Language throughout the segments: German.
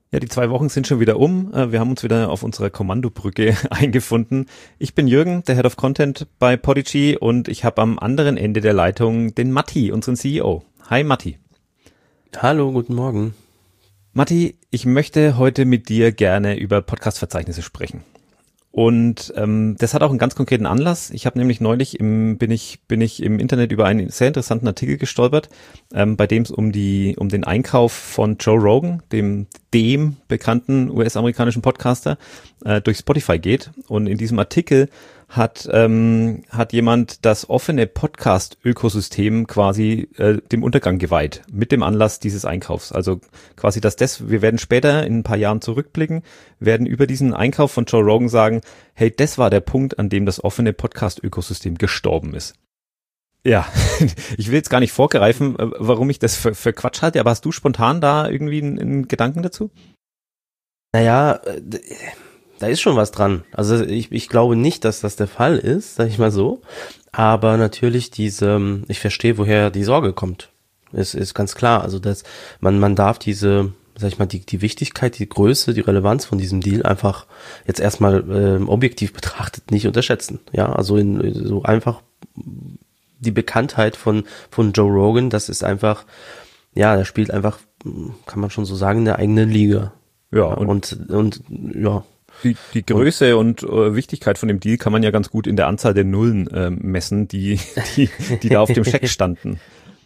Ja, die 2 Wochen sind schon wieder um. Wir haben uns wieder auf unserer Kommandobrücke eingefunden. Ich bin Jürgen, der Head of Content bei Podigy, und ich habe am anderen Ende der Leitung den Matti, unseren CEO. Hi Matti. Hallo, guten Morgen. Matti, ich möchte heute mit dir gerne über Podcast-Verzeichnisse sprechen. Und das hat auch einen ganz konkreten Anlass. Ich habe nämlich neulich bin ich im Internet über einen sehr interessanten Artikel gestolpert, bei dem es um den Einkauf von Joe Rogan, dem bekannten US-amerikanischen Podcaster, durch Spotify geht. Und in diesem Artikel hat jemand das offene Podcast-Ökosystem quasi dem Untergang geweiht, mit dem Anlass dieses Einkaufs. Also quasi, wir werden später in ein paar Jahren zurückblicken, werden über diesen Einkauf von Joe Rogan sagen, hey, das war der Punkt, an dem das offene Podcast-Ökosystem gestorben ist. Ja, ich will jetzt gar nicht vorgreifen, warum ich das für Quatsch halte, aber hast du spontan da irgendwie einen Gedanken dazu? Naja, da ist schon was dran. Also ich glaube nicht, dass das der Fall ist, sag ich mal so. Aber natürlich ich verstehe, woher die Sorge kommt. Es ist ganz klar. Also dass man darf sag ich mal, die Wichtigkeit, die Größe, die Relevanz von diesem Deal einfach jetzt erstmal objektiv betrachtet nicht unterschätzen. Ja, also so einfach die Bekanntheit von Joe Rogan, das ist einfach, ja, der spielt einfach, kann man schon so sagen, in der eigenen Liga. Ja, und ja. Die Größe und Wichtigkeit von dem Deal kann man ja ganz gut in der Anzahl der Nullen messen, die da auf dem Scheck standen.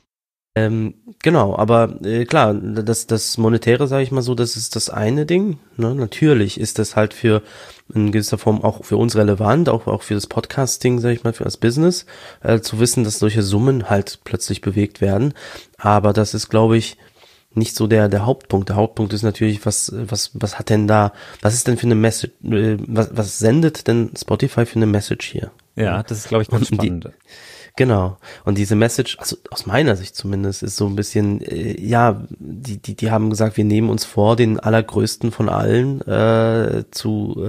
Genau, aber klar, das Monetäre, sage ich mal so, das ist das eine Ding. Ne? Natürlich ist das halt in gewisser Form auch für uns relevant, auch für das Podcasting, sage ich mal, für das Business, zu wissen, dass solche Summen halt plötzlich bewegt werden. Aber das ist, glaube ich, nicht so der Hauptpunkt. Der Hauptpunkt ist natürlich, was hat denn da, was ist denn für eine Message, was sendet denn Spotify für eine Message hier? Ja, das ist, glaube ich, ganz spannend. Genau. Und diese Message, also aus meiner Sicht zumindest, ist so ein bisschen, die haben gesagt, wir nehmen uns vor, den allergrößten von allen ins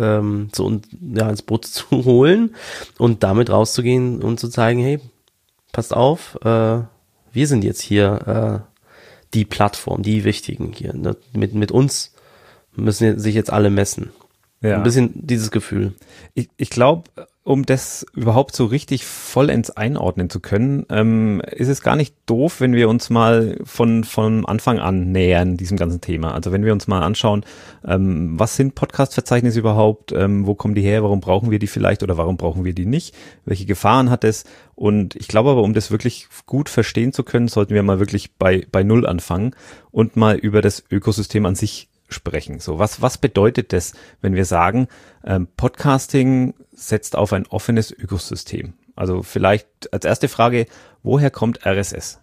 Boot zu holen und damit rauszugehen und zu zeigen, hey, passt auf, wir sind jetzt hier die Plattform, die Wichtigen hier. Ne? Mit uns müssen sich jetzt alle messen. Ja. Ein bisschen dieses Gefühl. Ich glaube, um das überhaupt so richtig vollends einordnen zu können, ist es gar nicht doof, wenn wir uns mal von Anfang an nähern diesem ganzen Thema. Also wenn wir uns mal anschauen, was sind Podcast-Verzeichnisse überhaupt, wo kommen die her, warum brauchen wir die vielleicht oder warum brauchen wir die nicht, welche Gefahren hat es? Und ich glaube aber, um das wirklich gut verstehen zu können, sollten wir mal wirklich bei Null anfangen und mal über das Ökosystem an sich sprechen. So, was bedeutet das, wenn wir sagen, Podcasting setzt auf ein offenes Ökosystem? Also vielleicht als erste Frage, woher kommt RSS?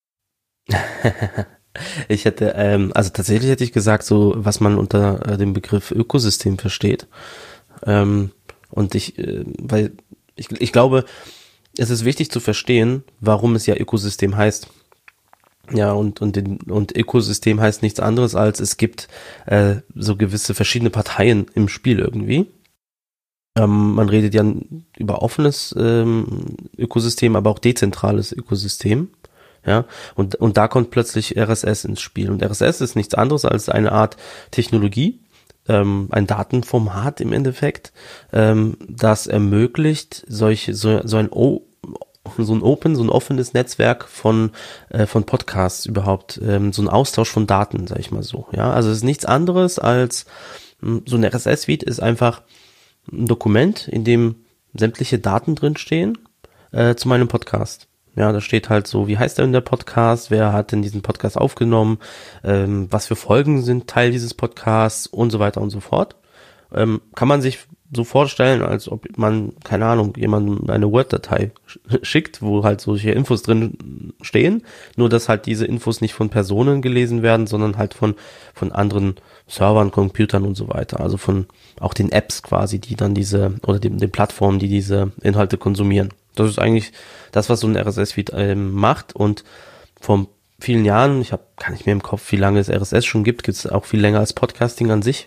Tatsächlich hätte ich gesagt, so was man unter dem Begriff Ökosystem versteht. Weil ich glaube, es ist wichtig zu verstehen, warum es ja Ökosystem heißt. Ja, und Ökosystem heißt nichts anderes als, es gibt so gewisse verschiedene Parteien im Spiel irgendwie. Man redet ja über offenes Ökosystem, aber auch dezentrales Ökosystem. Ja, und da kommt plötzlich RSS ins Spiel. Und RSS ist nichts anderes als eine Art Technologie, ein Datenformat im Endeffekt, das ermöglicht so ein offenes Netzwerk von Podcasts überhaupt, so ein Austausch von Daten, sag ich mal so. Ja, also es ist nichts anderes als so ein RSS-Feed ist einfach ein Dokument, in dem sämtliche Daten drinstehen zu meinem Podcast. Ja, da steht halt so, wie heißt denn der Podcast, wer hat denn diesen Podcast aufgenommen, was für Folgen sind Teil dieses Podcasts und so weiter und so fort. Kann man sich so vorstellen, als ob man, keine Ahnung, jemandem eine Word-Datei schickt, wo halt solche Infos drin stehen, nur dass halt diese Infos nicht von Personen gelesen werden, sondern halt von anderen Servern, Computern und so weiter, also von auch den Apps quasi, die dann den Plattformen, die diese Inhalte konsumieren. Das ist eigentlich das, was so ein RSS-Feed macht, und vor vielen Jahren, ich habe gar nicht mehr im Kopf, wie lange es RSS schon gibt es auch viel länger als Podcasting an sich,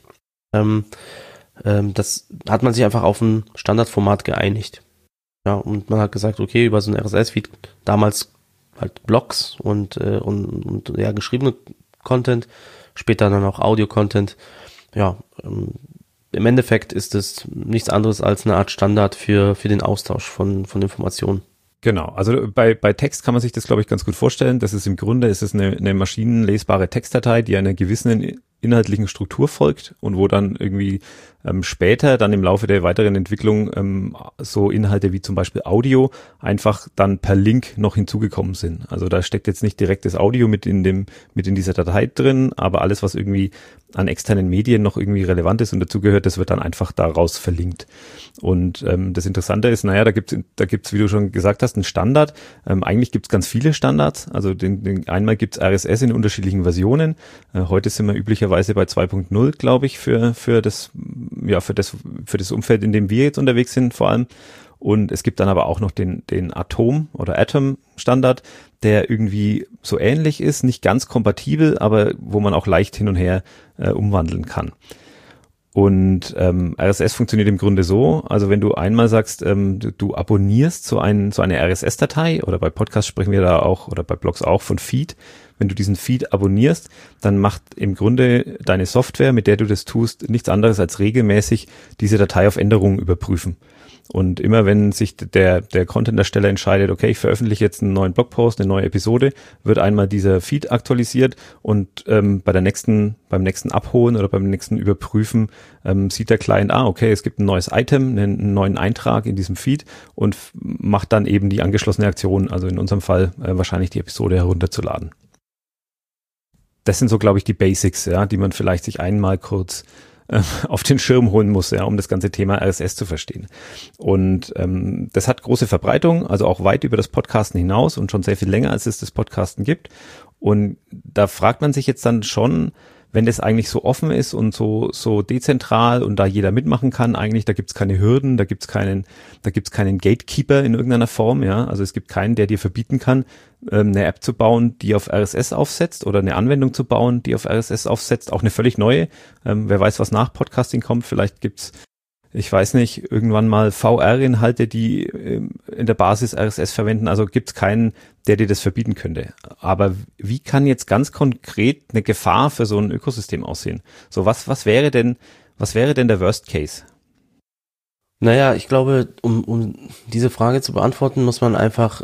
das hat man sich einfach auf ein Standardformat geeinigt. Ja, und man hat gesagt, okay, über so ein RSS-Feed, damals halt Blogs und ja, geschriebene Content, später dann auch Audio-Content. Ja, im Endeffekt ist es nichts anderes als eine Art Standard für den Austausch von Informationen. Genau, also bei Text kann man sich das, glaube ich, ganz gut vorstellen. Das ist im Grunde eine maschinenlesbare Textdatei, die einer gewissen inhaltlichen Struktur folgt und wo dann irgendwie später dann im Laufe der weiteren Entwicklung so Inhalte wie zum Beispiel Audio einfach dann per Link noch hinzugekommen sind. Also da steckt jetzt nicht direkt das Audio mit in dieser Datei drin, aber alles, was irgendwie an externen Medien noch irgendwie relevant ist und dazugehört, das wird dann einfach daraus verlinkt. Und das Interessante ist, naja, da gibt's, wie du schon gesagt hast, einen Standard. Eigentlich gibt's ganz viele Standards. Also einmal gibt's RSS in unterschiedlichen Versionen. Heute sind wir üblicherweise bei 2.0, glaube ich, für das Umfeld, in dem wir jetzt unterwegs sind, vor allem. Und es gibt dann aber auch noch den Atom oder Atom Standard, der irgendwie so ähnlich ist, nicht ganz kompatibel, aber wo man auch leicht hin und her umwandeln kann. Und RSS funktioniert im Grunde so, also wenn du einmal sagst, du abonnierst so eine RSS-Datei, oder bei Podcasts sprechen wir da auch, oder bei Blogs auch von Feed, wenn du diesen Feed abonnierst, dann macht im Grunde deine Software, mit der du das tust, nichts anderes als regelmäßig diese Datei auf Änderungen überprüfen. Und immer wenn sich der Content-Ersteller entscheidet, okay, ich veröffentliche jetzt einen neuen Blogpost, eine neue Episode, wird einmal dieser Feed aktualisiert und beim nächsten Abholen oder beim nächsten Überprüfen sieht der Client, okay, es gibt ein neues Item, einen neuen Eintrag in diesem Feed und macht dann eben die angeschlossene Aktion, also in unserem Fall wahrscheinlich die Episode herunterzuladen. Das sind so, glaube ich, die Basics, ja, die man vielleicht sich einmal kurz auf den Schirm holen muss, ja, um das ganze Thema RSS zu verstehen. Und das hat große Verbreitung, also auch weit über das Podcasten hinaus und schon sehr viel länger, als es das Podcasten gibt. Und da fragt man sich jetzt dann schon, wenn das eigentlich so offen ist und so dezentral und da jeder mitmachen kann, eigentlich, da gibt's keine Hürden, da gibt's keinen Gatekeeper in irgendeiner Form, ja. Also es gibt keinen, der dir verbieten kann, eine App zu bauen, die auf RSS aufsetzt oder eine Anwendung zu bauen, die auf RSS aufsetzt, auch eine völlig neue. Wer weiß, was nach Podcasting kommt, vielleicht gibt's, ich weiß nicht, irgendwann mal VR-Inhalte, die in der Basis RSS verwenden, also gibt's keinen, der dir das verbieten könnte. Aber wie kann jetzt ganz konkret eine Gefahr für so ein Ökosystem aussehen? So, was wäre denn der Worst Case? Naja, ich glaube, um diese Frage zu beantworten, muss man einfach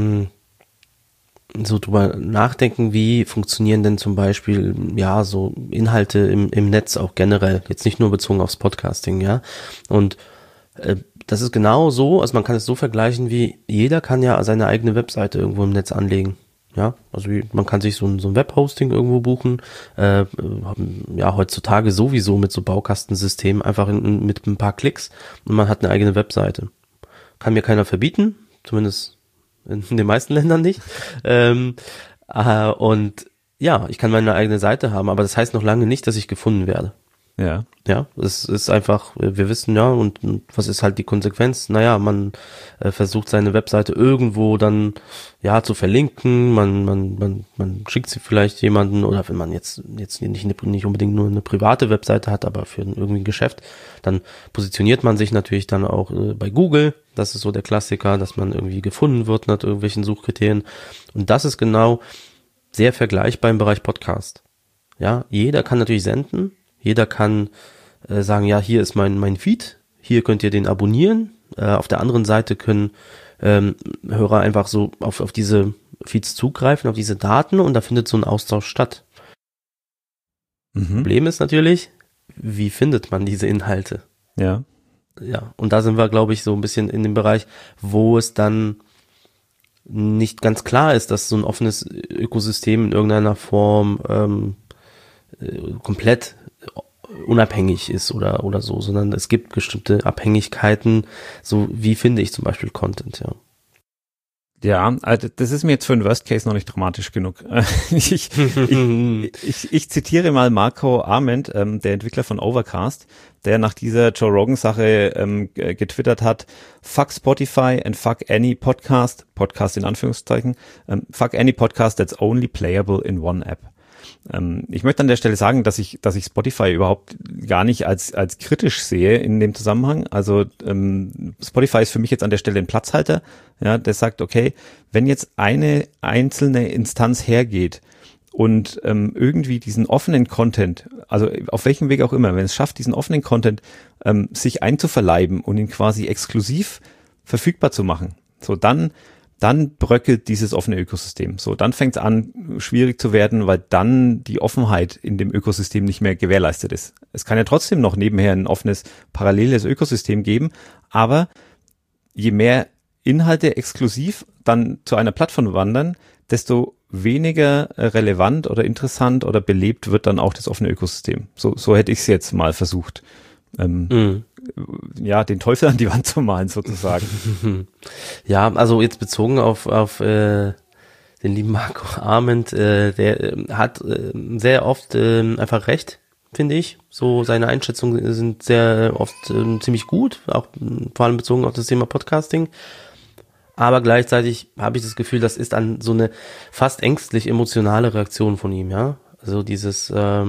so drüber nachdenken, wie funktionieren denn zum Beispiel, ja, so Inhalte im Netz auch generell, jetzt nicht nur bezogen aufs Podcasting, ja. Und das ist genau so, also man kann es so vergleichen, wie jeder kann ja seine eigene Webseite irgendwo im Netz anlegen, ja. Also man kann sich so ein Webhosting irgendwo buchen, ja, heutzutage sowieso mit so Baukastensystemen, einfach mit ein paar Klicks und man hat eine eigene Webseite. Kann mir keiner verbieten, zumindest in den meisten Ländern nicht. Und ja, ich kann meine eigene Seite haben, aber das heißt noch lange nicht, dass ich gefunden werde. Ja. Ja, es ist einfach, wir wissen ja, und was ist halt die Konsequenz? Naja, man versucht seine Webseite irgendwo dann, ja, zu verlinken, man schickt sie vielleicht jemanden, oder wenn man jetzt nicht unbedingt nur eine private Webseite hat, aber für irgendwie ein Geschäft, dann positioniert man sich natürlich dann auch bei Google. Das ist so der Klassiker, dass man irgendwie gefunden wird nach irgendwelchen Suchkriterien. Und das ist genau sehr vergleichbar im Bereich Podcast. Ja, jeder kann natürlich senden. Jeder kann sagen, ja, hier ist mein Feed, hier könnt ihr den abonnieren. Auf der anderen Seite können Hörer einfach so auf diese Feeds zugreifen, auf diese Daten, und da findet so ein Austausch statt. Problem ist natürlich, wie findet man diese Inhalte? Ja. Ja, und da sind wir, glaube ich, so ein bisschen in dem Bereich, wo es dann nicht ganz klar ist, dass so ein offenes Ökosystem in irgendeiner Form komplett unabhängig ist oder so, sondern es gibt bestimmte Abhängigkeiten, so wie finde ich zum Beispiel Content, ja. Ja, also das ist mir jetzt für einen Worst Case noch nicht dramatisch genug. Ich zitiere mal Marco Arment, der Entwickler von Overcast, der nach dieser Joe Rogan-Sache getwittert hat: Fuck Spotify and fuck any Podcast in Anführungszeichen, fuck any podcast that's only playable in one app. Ich möchte an der Stelle sagen, dass ich Spotify überhaupt gar nicht als kritisch sehe in dem Zusammenhang. Also Spotify ist für mich jetzt an der Stelle ein Platzhalter, ja, der sagt, okay, wenn jetzt eine einzelne Instanz hergeht und irgendwie diesen offenen Content, also auf welchem Weg auch immer, wenn es schafft, diesen offenen Content sich einzuverleiben und ihn quasi exklusiv verfügbar zu machen, so dann bröckelt dieses offene Ökosystem. So, dann fängt es an, schwierig zu werden, weil dann die Offenheit in dem Ökosystem nicht mehr gewährleistet ist. Es kann ja trotzdem noch nebenher ein offenes, paralleles Ökosystem geben, aber je mehr Inhalte exklusiv dann zu einer Plattform wandern, desto weniger relevant oder interessant oder belebt wird dann auch das offene Ökosystem. So hätte ich es jetzt mal versucht. Ja, den Teufel an die Wand zu malen sozusagen. Ja, also jetzt bezogen auf den lieben Marco Arment, der hat sehr oft einfach recht, finde ich. So seine Einschätzungen sind sehr oft ziemlich gut, auch vor allem bezogen auf das Thema Podcasting. Aber gleichzeitig habe ich das Gefühl, das ist an so eine fast ängstlich emotionale Reaktion von ihm, ja. Also dieses,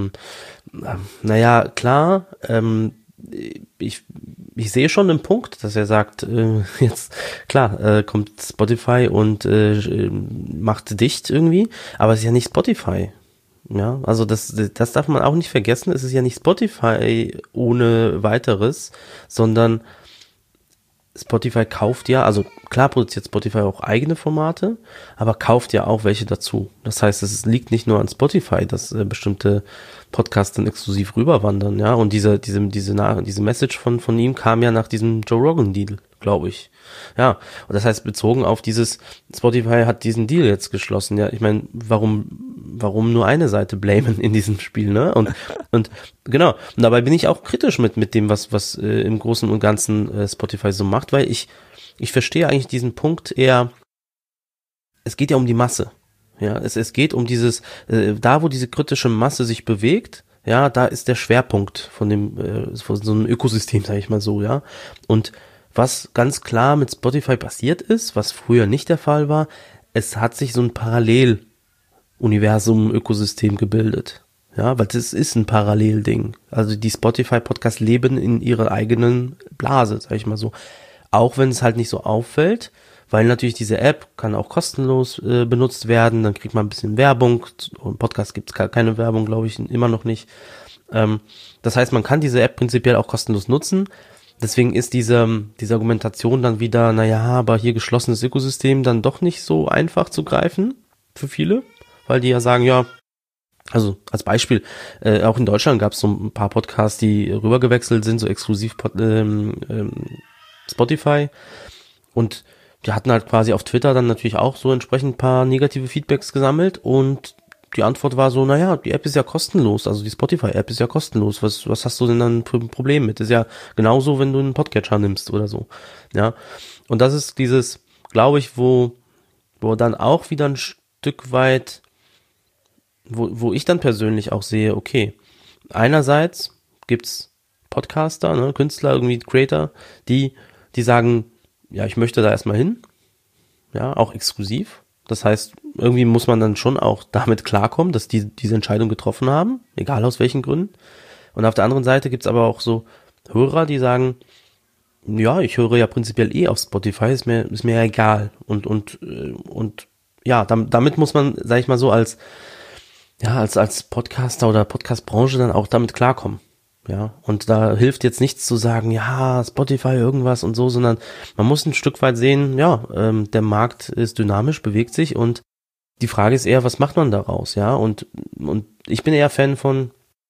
naja, klar, ich sehe schon den Punkt, dass er sagt, jetzt, klar, kommt Spotify und macht dicht irgendwie, aber es ist ja nicht Spotify. Ja, also das darf man auch nicht vergessen, es ist ja nicht Spotify ohne weiteres, sondern Spotify kauft ja, also klar produziert Spotify auch eigene Formate, aber kauft ja auch welche dazu. Das heißt, es liegt nicht nur an Spotify, dass bestimmte Podcasts dann exklusiv rüberwandern, ja. Und diese Message von ihm kam ja nach diesem Joe Rogan Deal, glaube ich. Ja. Und das heißt, bezogen auf dieses, Spotify hat diesen Deal jetzt geschlossen, ja. Ich meine, warum nur eine Seite blamen in diesem Spiel, ne? Und genau. Und dabei bin ich auch kritisch mit dem, was im Großen und Ganzen Spotify so macht, weil ich verstehe eigentlich diesen Punkt eher, es geht ja um die Masse. Ja, es geht um dieses, da wo diese kritische Masse sich bewegt, ja, da ist der Schwerpunkt von so einem Ökosystem, sage ich mal so, ja. Und was ganz klar mit Spotify passiert ist, was früher nicht der Fall war, es hat sich so ein Paralleluniversum-Ökosystem gebildet. Ja, weil das ist ein Parallelding. Also die Spotify-Podcasts leben in ihrer eigenen Blase, sag ich mal so. Auch wenn es halt nicht so auffällt, weil natürlich diese App kann auch kostenlos benutzt werden, dann kriegt man ein bisschen Werbung. Im Podcast gibt es keine Werbung, glaube ich, immer noch nicht. Das heißt, man kann diese App prinzipiell auch kostenlos nutzen. Deswegen ist diese Argumentation dann wieder, naja, aber hier geschlossenes Ökosystem dann doch nicht so einfach zu greifen für viele, weil die ja sagen, ja, also als Beispiel, auch in Deutschland gab es so ein paar Podcasts, die rübergewechselt sind, so exklusiv Spotify, und die hatten halt quasi auf Twitter dann natürlich auch so entsprechend ein paar negative Feedbacks gesammelt, und die Antwort war so, naja, die App ist ja kostenlos, also die Spotify-App ist ja kostenlos, was hast du denn dann für ein Problem mit? Ist ja genauso, wenn du einen Podcatcher nimmst oder so, ja. Und das ist dieses, glaube ich, wo dann auch wieder ein Stück weit, wo ich dann persönlich auch sehe, okay, einerseits gibt's Podcaster, ne, Künstler, irgendwie Creator, die sagen, ja, ich möchte da erstmal hin, ja, auch exklusiv. Das heißt, irgendwie muss man dann schon auch damit klarkommen, dass die diese Entscheidung getroffen haben, egal aus welchen Gründen. Und auf der anderen Seite gibt's aber auch so Hörer, die sagen, ja, ich höre ja prinzipiell auf Spotify, ist mir ja egal. Und ja, damit muss man, sag ich mal so, als Podcaster oder Podcast-Branche dann auch damit klarkommen. Ja, und da hilft jetzt nichts zu sagen, ja, Spotify irgendwas und so, sondern man muss ein Stück weit sehen, ja, der Markt ist dynamisch, bewegt sich, und die Frage ist eher, was macht man daraus, ja, und ich bin eher Fan von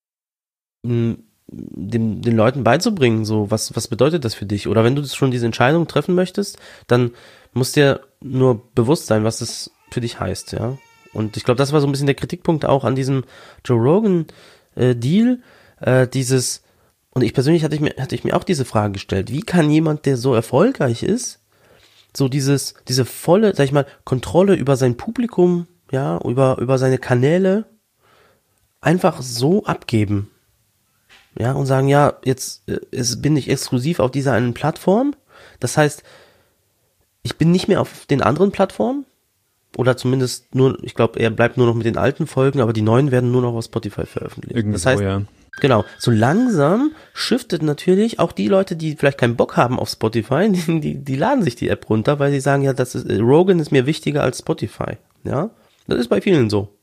den Leuten beizubringen, so, was bedeutet das für dich? Oder wenn du schon diese Entscheidung treffen möchtest, dann muss dir nur bewusst sein, was das für dich heißt, ja. Und ich glaube, das war so ein bisschen der Kritikpunkt auch an diesem Joe Rogan Deal, und ich persönlich hatte ich mir auch diese Frage gestellt, wie kann jemand, der so erfolgreich ist, so diese volle, sag ich mal, Kontrolle über sein Publikum, ja, über seine Kanäle einfach so abgeben, ja, und sagen, ja, jetzt bin ich exklusiv auf dieser einen Plattform, das heißt, ich bin nicht mehr auf den anderen Plattformen, oder zumindest nur, ich glaube, er bleibt nur noch mit den alten Folgen, aber die neuen werden nur noch auf Spotify veröffentlicht. Irgendwie das heißt, so, ja. Genau, so langsam shiftet natürlich auch die Leute, die vielleicht keinen Bock haben auf Spotify, die laden sich die App runter, weil sie sagen, ja, Rogan ist mir wichtiger als Spotify, ja. Das ist bei vielen so.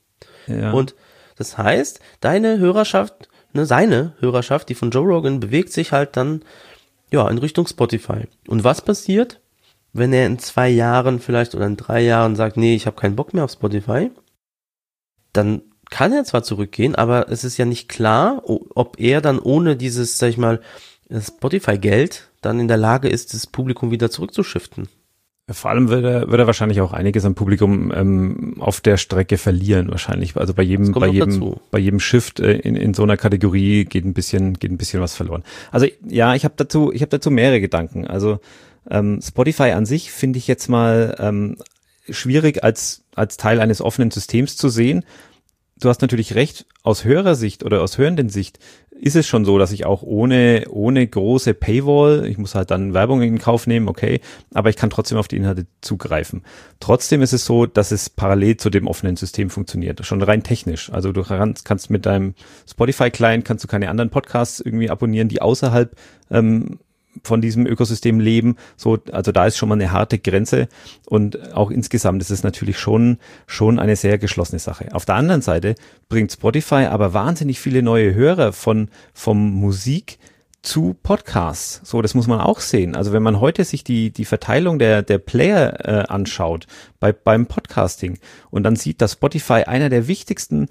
Ja. Und das heißt, deine Hörerschaft, seine Hörerschaft, die von Joe Rogan, bewegt sich halt dann ja in Richtung Spotify. Und was passiert, wenn er in 2 Jahren vielleicht oder in 3 Jahren sagt, nee, ich habe keinen Bock mehr auf Spotify? Dann kann er zwar zurückgehen, aber es ist ja nicht klar, ob er dann ohne dieses, sag ich mal, Spotify-Geld dann in der Lage ist, das Publikum wieder zurückzuschiften. Vor allem wird er wahrscheinlich auch einiges am Publikum auf der Strecke verlieren wahrscheinlich. Also bei jedem Shift in so einer Kategorie geht ein bisschen was verloren. Also ja, ich habe dazu mehrere Gedanken. Also Spotify an sich finde ich jetzt mal schwierig als Teil eines offenen Systems zu sehen. Du hast natürlich recht, aus Hörersicht oder aus Hörendensicht ist es schon so, dass ich auch ohne große Paywall, ich muss halt dann Werbung in Kauf nehmen, okay, aber ich kann trotzdem auf die Inhalte zugreifen. Trotzdem ist es so, dass es parallel zu dem offenen System funktioniert, schon rein technisch. Also du kannst mit deinem Spotify-Client kannst du keine anderen Podcasts irgendwie abonnieren, die außerhalb von diesem Ökosystem leben, so, also da ist schon mal eine harte Grenze und auch insgesamt ist es natürlich schon eine sehr geschlossene Sache. Auf der anderen Seite bringt Spotify aber wahnsinnig viele neue Hörer vom Musik zu Podcasts. So, das muss man auch sehen. Also wenn man heute sich die Verteilung der Player anschaut beim Podcasting und dann sieht, dass Spotify einer der wichtigsten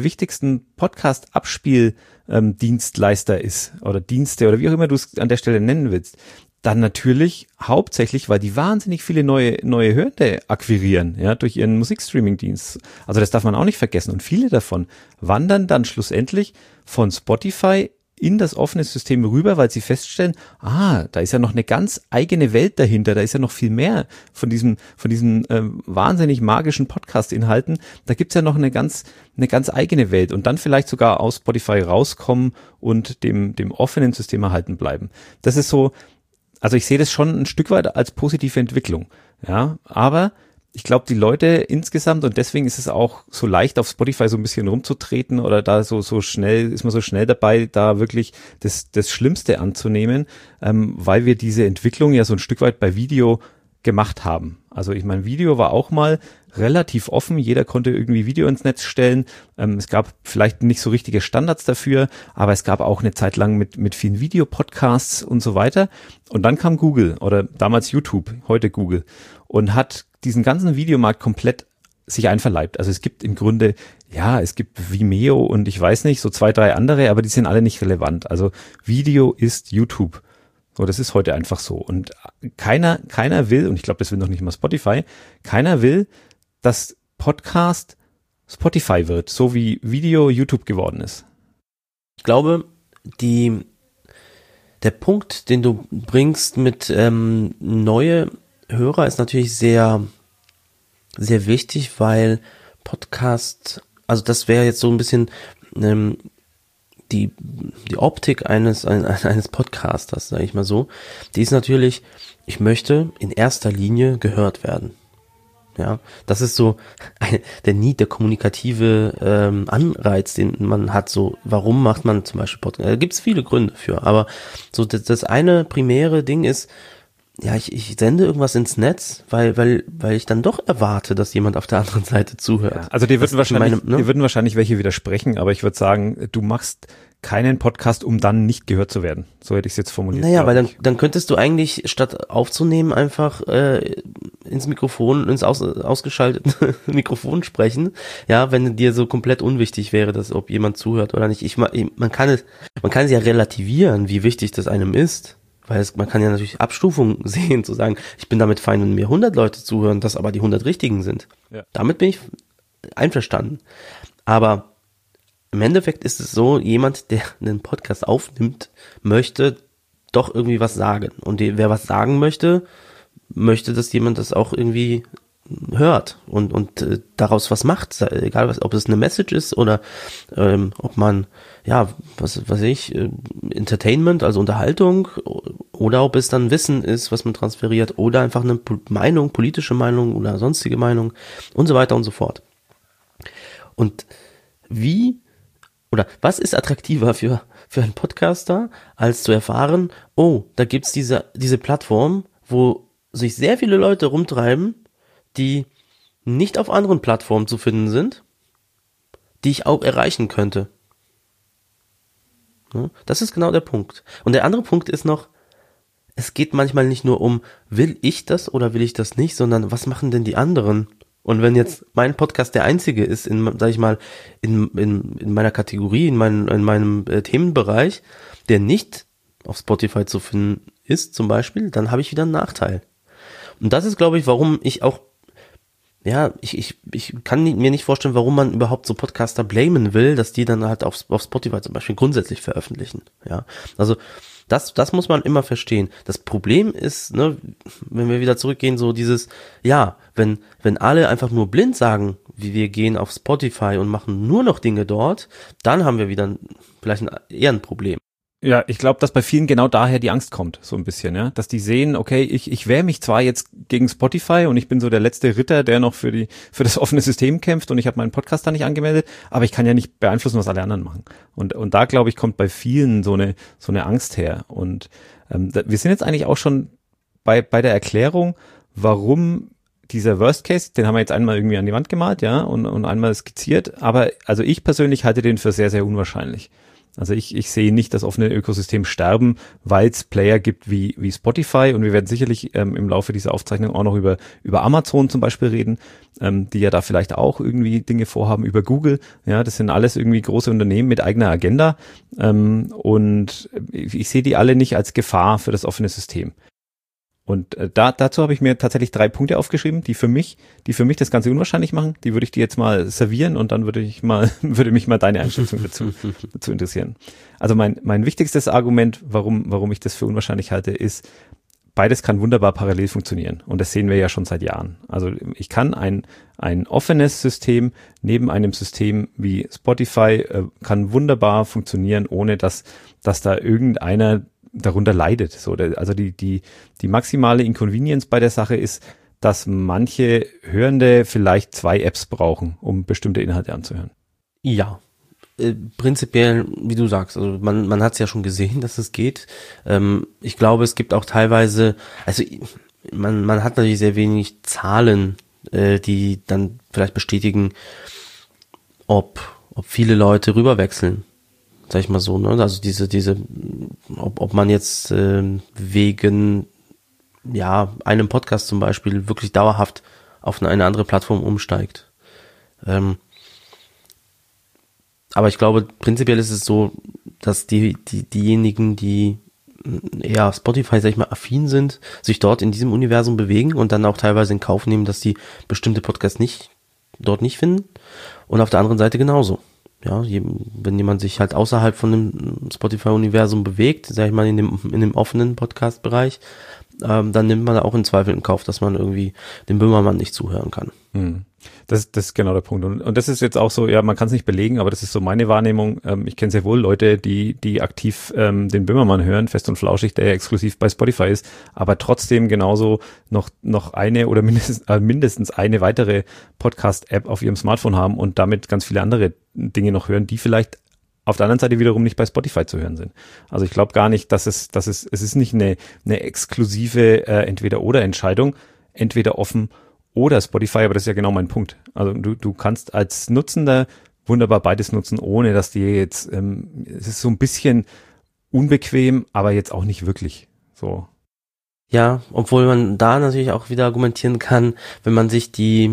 Podcast-Abspiel-Dienstleister ist oder Dienste oder wie auch immer du es an der Stelle nennen willst, dann natürlich hauptsächlich, weil die wahnsinnig viele neue Hörende akquirieren, ja, durch ihren Musikstreaming-Dienst. Also das darf man auch nicht vergessen. Und viele davon wandern dann schlussendlich von Spotify in das offene System rüber, weil sie feststellen, da ist ja noch eine ganz eigene Welt dahinter, da ist ja noch viel mehr von diesen wahnsinnig magischen Podcast-Inhalten, da gibt's ja noch eine ganz eigene Welt und dann vielleicht sogar aus Spotify rauskommen und dem offenen System erhalten bleiben. Das ist so, also ich sehe das schon ein Stück weit als positive Entwicklung, ja, aber ich glaube, die Leute insgesamt, und deswegen ist es auch so leicht, auf Spotify so ein bisschen rumzutreten oder da so schnell, ist man so schnell dabei, da wirklich das Schlimmste anzunehmen, weil wir diese Entwicklung ja so ein Stück weit bei Video gemacht haben. Also ich meine, Video war auch mal relativ offen, jeder konnte irgendwie Video ins Netz stellen. Es gab vielleicht nicht so richtige Standards dafür, aber es gab auch eine Zeit lang mit vielen Videopodcasts und so weiter. Und dann kam Google oder damals YouTube, heute Google, und hat diesen ganzen Videomarkt komplett sich einverleibt. Also es gibt im Grunde, ja, es gibt Vimeo und ich weiß nicht, so 2, 3 andere, aber die sind alle nicht relevant. Also Video ist YouTube. So, das ist heute einfach so. Und keiner will, und ich glaube, das will noch nicht mal Spotify, keiner will, dass Podcast Spotify wird, so wie Video YouTube geworden ist. Ich glaube, der Punkt, den du bringst mit neue Hörer ist natürlich sehr, sehr wichtig, weil Podcast, also das wäre jetzt so ein bisschen die Optik eines Podcasters, sage ich mal so, die ist natürlich, ich möchte in erster Linie gehört werden. Ja, das ist so der kommunikative Anreiz, den man hat. So, warum macht man zum Beispiel Podcast? Da gibt es viele Gründe für, aber so das eine primäre Ding ist, ja, ich sende irgendwas ins Netz, weil ich dann doch erwarte, dass jemand auf der anderen Seite zuhört. Ja, also dir würden wahrscheinlich welche widersprechen, aber ich würde sagen, du machst keinen Podcast, um dann nicht gehört zu werden. So hätte ich es jetzt formuliert. Naja, weil dann könntest du eigentlich, statt aufzunehmen, einfach ins Mikrofon, ins ausgeschaltete Mikrofon sprechen. Ja, wenn dir so komplett unwichtig wäre, dass ob jemand zuhört oder nicht. Man kann es ja relativieren, wie wichtig das einem ist. Weil man kann ja natürlich Abstufungen sehen, zu sagen, ich bin damit fein, wenn mir 100 Leute zuhören, dass aber die 100 richtigen sind. Ja. Damit bin ich einverstanden. Aber im Endeffekt ist es so, jemand, der einen Podcast aufnimmt, möchte doch irgendwie was sagen. Und wer was sagen möchte, dass jemand das auch irgendwie hört und daraus was macht, egal was, ob es eine Message ist oder ob man, ja, was weiß ich, Entertainment, also Unterhaltung, oder ob es dann Wissen ist, was man transferiert, oder einfach eine Meinung, politische Meinung oder sonstige Meinung und so weiter und so fort. Und was ist attraktiver für einen Podcaster, als zu erfahren, oh, da gibt's diese Plattform, wo sich sehr viele Leute rumtreiben, die nicht auf anderen Plattformen zu finden sind, die ich auch erreichen könnte. Das ist genau der Punkt. Und der andere Punkt ist noch, es geht manchmal nicht nur um, will ich das oder will ich das nicht, sondern was machen denn die anderen? Und wenn jetzt mein Podcast der einzige ist, sag ich mal, in meiner Kategorie, in meinem Themenbereich, der nicht auf Spotify zu finden ist zum Beispiel, dann habe ich wieder einen Nachteil. Und das ist, glaube ich, warum ich auch, ja, ich kann mir nicht vorstellen, warum man überhaupt so Podcaster blamen will, dass die dann halt auf Spotify zum Beispiel grundsätzlich veröffentlichen. Ja, also das muss man immer verstehen. Das Problem ist, ne, wenn wir wieder zurückgehen, so dieses, ja, wenn alle einfach nur blind sagen, wie wir gehen auf Spotify und machen nur noch Dinge dort, dann haben wir wieder vielleicht eher ein Problem. Ja, ich glaube, dass bei vielen genau daher die Angst kommt, so ein bisschen, ja, dass die sehen, okay, ich wehre mich zwar jetzt gegen Spotify und ich bin so der letzte Ritter, der noch für das offene System kämpft und ich habe meinen Podcast da nicht angemeldet, aber ich kann ja nicht beeinflussen, was alle anderen machen. Und da, glaube ich, kommt bei vielen so eine Angst her. Und wir sind jetzt eigentlich auch schon bei der Erklärung, warum dieser Worst Case, den haben wir jetzt einmal irgendwie an die Wand gemalt, ja, und einmal skizziert, aber also ich persönlich halte den für sehr, sehr unwahrscheinlich. Also ich sehe nicht das offene Ökosystem sterben, weil es Player gibt wie Spotify, und wir werden sicherlich im Laufe dieser Aufzeichnung auch noch über Amazon zum Beispiel reden, die ja da vielleicht auch irgendwie Dinge vorhaben, über Google. Ja, das sind alles irgendwie große Unternehmen mit eigener Agenda, und ich sehe die alle nicht als Gefahr für das offene System. Und dazu habe ich mir tatsächlich 3 Punkte aufgeschrieben, die für mich das Ganze unwahrscheinlich machen. Die würde ich dir jetzt mal servieren, und dann würde mich mal deine Einschätzung dazu interessieren. Also mein wichtigstes Argument, warum ich das für unwahrscheinlich halte, ist, beides kann wunderbar parallel funktionieren. Und das sehen wir ja schon seit Jahren. Also ich kann ein offenes System neben einem System wie Spotify kann wunderbar funktionieren, ohne dass da irgendeiner darunter leidet. So, also die maximale Inconvenience bei der Sache ist, dass manche Hörende vielleicht 2 Apps brauchen, um bestimmte Inhalte anzuhören. Ja, prinzipiell, wie du sagst, also man hat es ja schon gesehen, dass es geht. Ich glaube, es gibt auch teilweise, also man hat natürlich sehr wenig Zahlen, die dann vielleicht bestätigen, ob viele Leute rüberwechseln. Sag ich mal so, ne? Also ob man jetzt wegen einem Podcast zum Beispiel wirklich dauerhaft auf eine andere Plattform umsteigt. Aber ich glaube, prinzipiell ist es so, dass diejenigen, die eher Spotify, sag ich mal, affin sind, sich dort in diesem Universum bewegen und dann auch teilweise in Kauf nehmen, dass die bestimmte Podcasts dort nicht finden. Und auf der anderen Seite genauso. Ja, wenn jemand sich halt außerhalb von dem Spotify-Universum bewegt, sag ich mal, in dem offenen Podcast-Bereich, dann nimmt man auch in Zweifel in Kauf, dass man irgendwie dem Böhmermann nicht zuhören kann. Das ist genau der Punkt. Und das ist jetzt auch so, ja, man kann es nicht belegen, aber das ist so meine Wahrnehmung. Ich kenne sehr wohl Leute, die aktiv den Böhmermann hören, fest und flauschig, der ja exklusiv bei Spotify ist, aber trotzdem genauso noch eine oder mindestens eine weitere Podcast-App auf ihrem Smartphone haben und damit ganz viele andere Dinge noch hören, die vielleicht auf der anderen Seite wiederum nicht bei Spotify zu hören sind. Also ich glaube gar nicht, es ist nicht eine exklusive Entweder-oder-Entscheidung, entweder offen oder Spotify, aber das ist ja genau mein Punkt. Also du kannst als Nutzender wunderbar beides nutzen, ohne dass dir jetzt, es ist so ein bisschen unbequem, aber jetzt auch nicht wirklich so. Ja, obwohl man da natürlich auch wieder argumentieren kann, wenn man sich die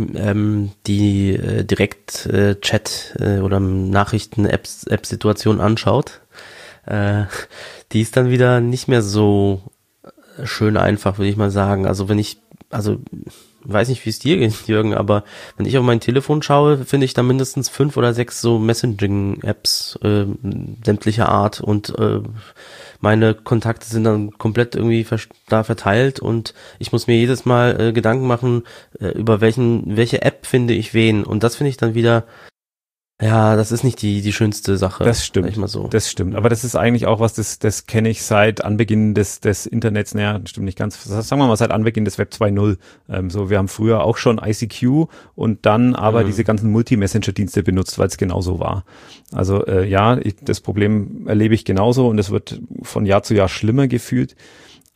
Direkt-Chat oder Nachrichten-App-Situation anschaut, die ist dann wieder nicht mehr so schön einfach, würde ich mal sagen. Also ich weiß nicht, wie es dir geht, Jürgen, aber wenn ich auf mein Telefon schaue, finde ich da mindestens 5 oder 6 so Messaging-Apps sämtlicher Art, und meine Kontakte sind dann komplett irgendwie da verteilt, und ich muss mir jedes Mal Gedanken machen, über welche App finde ich wen, und das finde ich dann wieder, ja, das ist nicht die schönste Sache. Das stimmt, sag ich mal so. Das stimmt. Aber das ist eigentlich auch was, das kenne ich seit Anbeginn des Internets, naja, stimmt nicht ganz, sagen wir mal seit Anbeginn des Web 2.0. So, wir haben früher auch schon ICQ und dann aber diese ganzen Multi-Messenger-Dienste benutzt, weil es genauso war. Also das Problem erlebe ich genauso, und es wird von Jahr zu Jahr schlimmer gefühlt.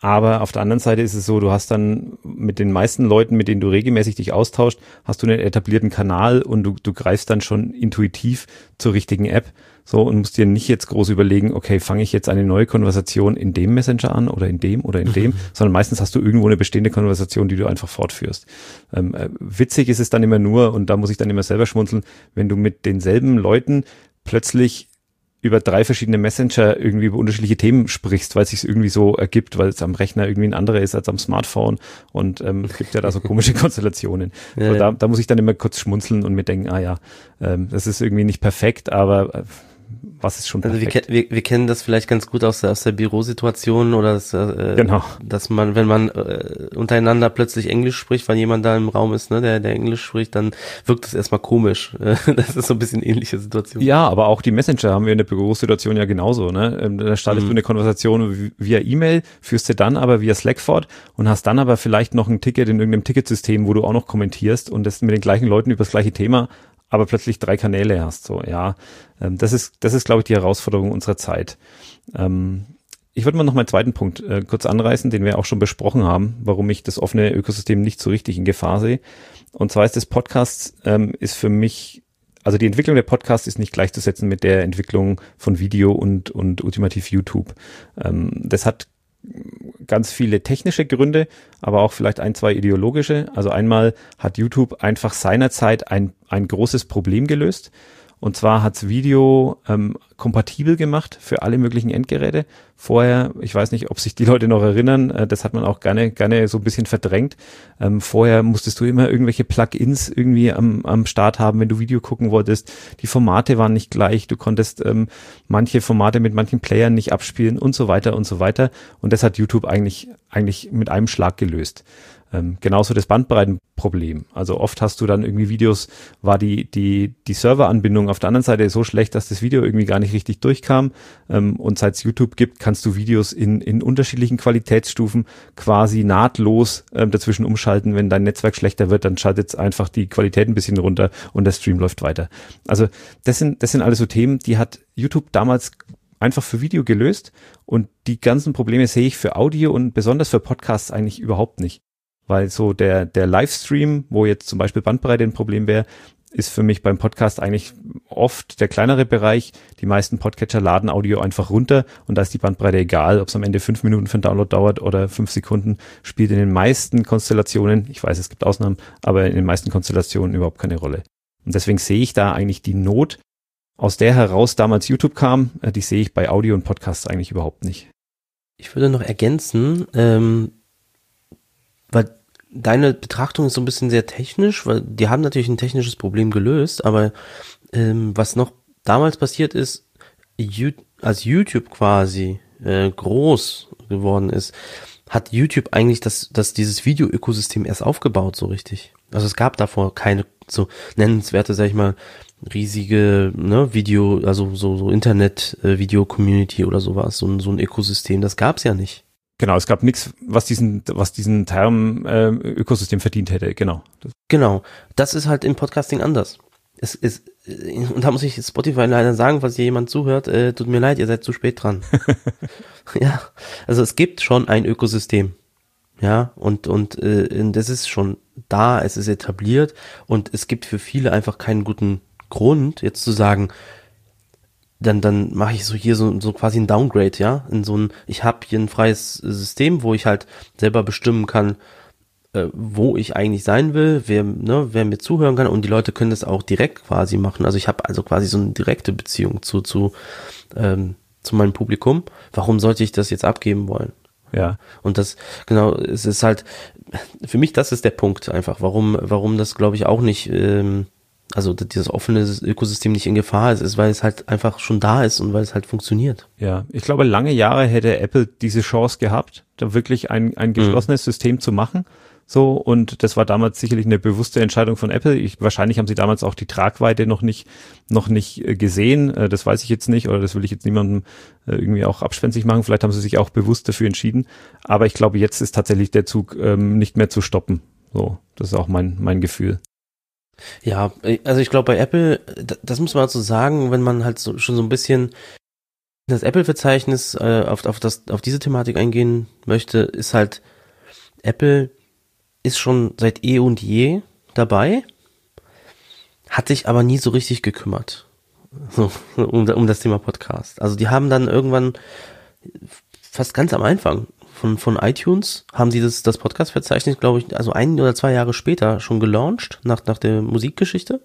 Aber auf der anderen Seite ist es so, du hast dann mit den meisten Leuten, mit denen du regelmäßig dich austauscht, hast du einen etablierten Kanal und du greifst dann schon intuitiv zur richtigen App, so, und musst dir nicht jetzt groß überlegen, okay, fange ich jetzt eine neue Konversation in dem Messenger an oder in dem, sondern meistens hast du irgendwo eine bestehende Konversation, die du einfach fortführst. Witzig ist es dann immer nur, und da muss ich dann immer selber schmunzeln, wenn du mit denselben Leuten plötzlich über 3 verschiedene Messenger irgendwie über unterschiedliche Themen sprichst, weil es sich irgendwie so ergibt, weil es am Rechner irgendwie ein anderer ist als am Smartphone, und es gibt ja da so komische Konstellationen. Ja, so, da muss ich dann immer kurz schmunzeln und mir denken, das ist irgendwie nicht perfekt, aber was ist schon perfekt? Also wir kennen das vielleicht ganz gut aus der Bürosituation, oder Genau. dass man, wenn man untereinander plötzlich Englisch spricht, weil jemand da im Raum ist, ne, der Englisch spricht, dann wirkt es erstmal komisch. Das ist so ein bisschen ähnliche Situation. Ja, aber auch die Messenger haben wir in der Bürosituation ja genauso, ne? Da startest du eine Konversation via E-Mail, führst sie dann aber via Slack fort und hast dann aber vielleicht noch ein Ticket in irgendeinem Ticketsystem, wo du auch noch kommentierst und das mit den gleichen Leuten über das gleiche Thema, aber plötzlich 3 Kanäle hast. So, ja, das ist, glaube ich, die Herausforderung unserer Zeit. Ich würde mal noch meinen zweiten Punkt kurz anreißen, den wir auch schon besprochen haben, warum ich das offene Ökosystem nicht so richtig in Gefahr sehe. Und zwar ist das Podcast ist für mich, also die Entwicklung der Podcasts ist nicht gleichzusetzen mit der Entwicklung von Video und ultimativ YouTube. Das hat ganz viele technische Gründe, aber auch vielleicht 1, 2 ideologische. Also einmal hat YouTube einfach seinerzeit ein großes Problem gelöst. Und zwar hat's Video kompatibel gemacht für alle möglichen Endgeräte. Vorher, ich weiß nicht, ob sich die Leute noch erinnern, das hat man auch gerne so ein bisschen verdrängt. Vorher musstest du immer irgendwelche Plugins irgendwie am Start haben, wenn du Video gucken wolltest. Die Formate waren nicht gleich. Du konntest manche Formate mit manchen Playern nicht abspielen und so weiter und so weiter. Und das hat YouTube eigentlich mit einem Schlag gelöst. Genauso das Bandbreitenproblem. Also oft hast du dann irgendwie Videos, war die Serveranbindung auf der anderen Seite so schlecht, dass das Video irgendwie gar nicht richtig durchkam. Und seit es YouTube gibt, kannst du Videos in unterschiedlichen Qualitätsstufen quasi nahtlos dazwischen umschalten. Wenn dein Netzwerk schlechter wird, dann schaltet es einfach die Qualität ein bisschen runter und der Stream läuft weiter. Also das sind alles so Themen, die hat YouTube damals einfach für Video gelöst, und die ganzen Probleme sehe ich für Audio und besonders für Podcasts eigentlich überhaupt nicht. Weil so der Livestream, wo jetzt zum Beispiel Bandbreite ein Problem wäre, ist für mich beim Podcast eigentlich oft der kleinere Bereich. Die meisten Podcatcher laden Audio einfach runter und da ist die Bandbreite egal, ob es am Ende 5 Minuten für einen Download dauert oder 5 Sekunden, spielt in den meisten Konstellationen, ich weiß, es gibt Ausnahmen, aber in den meisten Konstellationen überhaupt keine Rolle. Und deswegen sehe ich da eigentlich die Not, aus der heraus damals YouTube kam, die sehe ich bei Audio und Podcasts eigentlich überhaupt nicht. Ich würde noch ergänzen, weil deine Betrachtung ist so ein bisschen sehr technisch, weil die haben natürlich ein technisches Problem gelöst, aber was noch damals passiert ist, als YouTube quasi groß geworden ist, hat YouTube eigentlich dieses Video-Ökosystem erst aufgebaut, so richtig. Also es gab davor keine so nennenswerte, sag ich mal, riesige Video, also so Internet-Video-Community oder sowas, so ein Ökosystem, das gab's ja nicht. Genau, es gab nichts, was diesen Term Ökosystem verdient hätte, genau. Genau, das ist halt im Podcasting anders. Es ist, und da muss ich Spotify leider sagen, falls hier jemand zuhört, tut mir leid, ihr seid zu spät dran. Ja, also es gibt schon ein Ökosystem. Ja, und das ist schon da, es ist etabliert, und es gibt für viele einfach keinen guten Grund, jetzt zu sagen, dann mache ich so hier so quasi ein Downgrade, ja, ich habe hier ein freies System, wo ich halt selber bestimmen kann, wo ich eigentlich sein will, wer mir zuhören kann, und die Leute können das auch direkt quasi machen. Also ich habe also quasi so eine direkte Beziehung zu meinem Publikum. Warum sollte ich das jetzt abgeben wollen? Ja. Und es ist halt, für mich, das ist der Punkt einfach, warum das, glaube ich, auch nicht, also dieses offene Ökosystem nicht in Gefahr ist, weil es halt einfach schon da ist und weil es halt funktioniert. Ja, ich glaube, lange Jahre hätte Apple diese Chance gehabt, da wirklich ein geschlossenes System zu machen. So, und das war damals sicherlich eine bewusste Entscheidung von Apple. Wahrscheinlich haben sie damals auch die Tragweite noch nicht gesehen. Das weiß ich jetzt nicht, oder das will ich jetzt niemandem irgendwie auch abspenstig machen. Vielleicht haben sie sich auch bewusst dafür entschieden. Aber ich glaube, jetzt ist tatsächlich der Zug nicht mehr zu stoppen. So, das ist auch mein Gefühl. Ja, also ich glaube bei Apple, das muss man dazu sagen, wenn man halt schon so ein bisschen Das Apple-Verzeichnis auf diese Thematik eingehen möchte, ist halt, Apple ist schon seit eh und je dabei, hat sich aber nie so richtig gekümmert so, um das Thema Podcast. Also die haben dann irgendwann, fast ganz am Anfang von iTunes, haben sie das Podcast-Verzeichnis, glaube ich, also 1 oder 2 Jahre später schon gelauncht, nach der Musikgeschichte.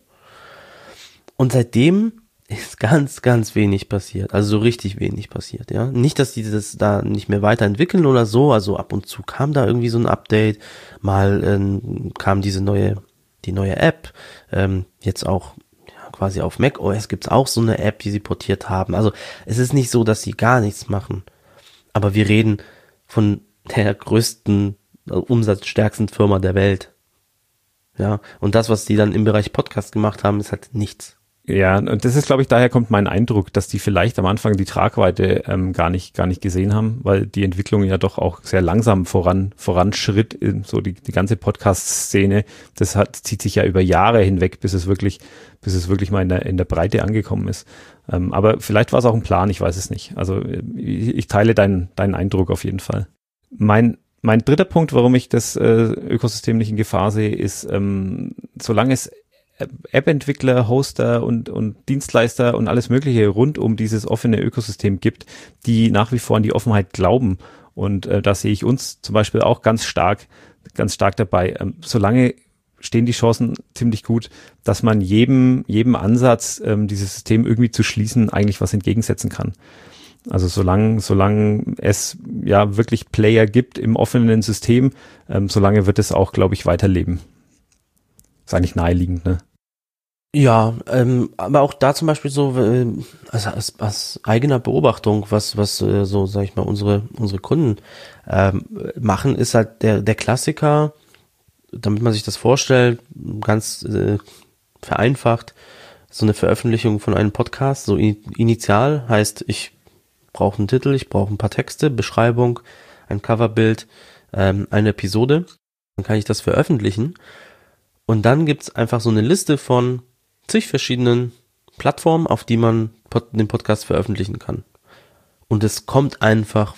Und seitdem ist ganz, ganz wenig passiert. Also so richtig wenig passiert, ja. Nicht, dass die das da nicht mehr weiterentwickeln oder so. Also ab und zu kam da irgendwie so ein Update. Mal kam die neue App. Jetzt auch ja, quasi auf macOS gibt's auch so eine App, die sie portiert haben. Also es ist nicht so, dass sie gar nichts machen. Aber wir reden von der größten, umsatzstärksten Firma der Welt. Ja. Und das, was die dann im Bereich Podcast gemacht haben, ist halt nichts. Ja, und das ist, glaube ich, daher kommt mein Eindruck, dass die vielleicht am Anfang die Tragweite gar nicht gesehen haben, weil die Entwicklung ja doch auch sehr langsam voranschritt, so die ganze Podcast-Szene. Das zieht sich ja über Jahre hinweg, bis es wirklich mal in der Breite angekommen ist. Aber vielleicht war es auch ein Plan, ich weiß es nicht. Also ich teile deinen Eindruck auf jeden Fall. Mein dritter Punkt, warum ich das Ökosystem nicht in Gefahr sehe, ist, solange es App-Entwickler, Hoster und Dienstleister und alles Mögliche rund um dieses offene Ökosystem gibt, die nach wie vor an die Offenheit glauben. Und da sehe ich uns zum Beispiel auch ganz stark dabei. Solange stehen die Chancen ziemlich gut, dass man jedem Ansatz, dieses System irgendwie zu schließen, eigentlich was entgegensetzen kann. Also solange es ja wirklich Player gibt im offenen System, solange wird es auch, glaube ich, weiterleben. Ist eigentlich naheliegend, ne? Ja, aber auch da zum Beispiel so, also aus eigener Beobachtung, was so, sag ich mal, unsere Kunden machen, ist halt der Klassiker, damit man sich das vorstellt, ganz vereinfacht, so eine Veröffentlichung von einem Podcast, so initial heißt, ich brauche einen Titel, ich brauche ein paar Texte, Beschreibung, ein Coverbild, eine Episode, dann kann ich das veröffentlichen und dann gibt's einfach so eine Liste von zig verschiedenen Plattformen, auf die man den Podcast veröffentlichen kann. Und es kommt einfach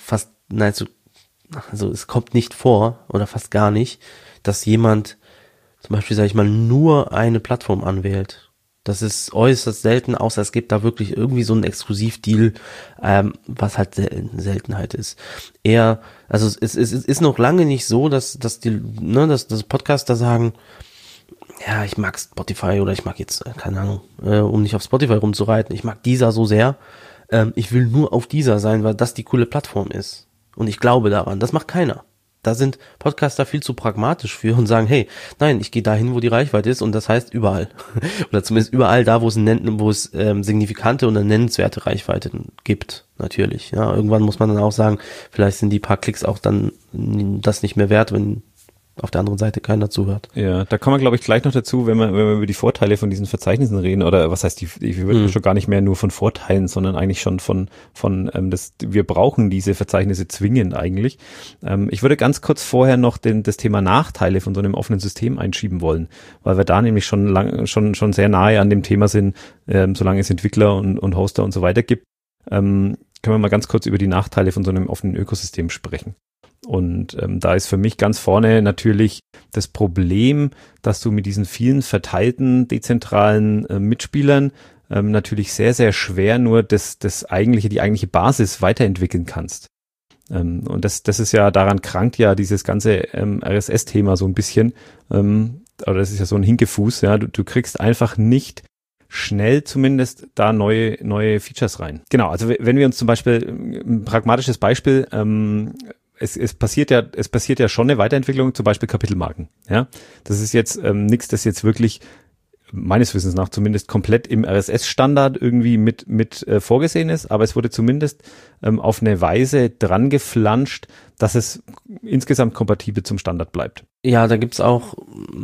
also es kommt nicht vor oder fast gar nicht, dass jemand zum Beispiel, sage ich mal, nur eine Plattform anwählt. Das ist äußerst selten, außer es gibt da wirklich irgendwie so einen Exklusivdeal, was halt Seltenheit ist. Also es ist noch lange nicht so, dass Podcaster sagen, ja, ich mag Spotify oder ich mag jetzt, keine Ahnung, um nicht auf Spotify rumzureiten, ich mag Deezer so sehr, ich will nur auf Deezer sein, weil das die coole Plattform ist. Und ich glaube daran, das macht keiner. Da sind Podcaster viel zu pragmatisch für und sagen, hey, nein, ich gehe dahin, wo die Reichweite ist und das heißt überall. Oder zumindest überall da, wo es signifikante oder nennenswerte Reichweite gibt, natürlich. Ja, irgendwann muss man dann auch sagen, vielleicht sind die paar Klicks auch dann das nicht mehr wert, wenn auf der anderen Seite keiner zuhört. Ja, da kommen wir, glaube ich, gleich noch dazu, wenn wir über die Vorteile von diesen Verzeichnissen reden, oder was heißt, ich würde schon gar nicht mehr nur von Vorteilen, sondern eigentlich schon von wir brauchen diese Verzeichnisse zwingend eigentlich. Ich würde ganz kurz vorher noch das Thema Nachteile von so einem offenen System einschieben wollen, weil wir da nämlich schon sehr nahe an dem Thema sind, solange es Entwickler und Hoster und so weiter gibt, können wir mal ganz kurz über die Nachteile von so einem offenen Ökosystem sprechen. Und da ist für mich ganz vorne natürlich das Problem, dass du mit diesen vielen verteilten, dezentralen Mitspielern natürlich sehr, sehr schwer nur die eigentliche Basis weiterentwickeln kannst. Und das ist ja, daran krankt ja dieses ganze RSS-Thema so ein bisschen, oder das ist ja so ein Hinkefuß, ja, du kriegst einfach nicht schnell zumindest da neue Features rein. Genau, also wenn wir uns zum Beispiel, ein pragmatisches Beispiel, es passiert ja schon eine Weiterentwicklung, zum Beispiel Kapitelmarken. Ja, das ist jetzt nichts, das jetzt wirklich meines Wissens nach zumindest komplett im RSS-Standard irgendwie mit vorgesehen ist, aber es wurde zumindest auf eine Weise dran geflanscht, dass es insgesamt kompatibel zum Standard bleibt. Ja, da gibt's auch,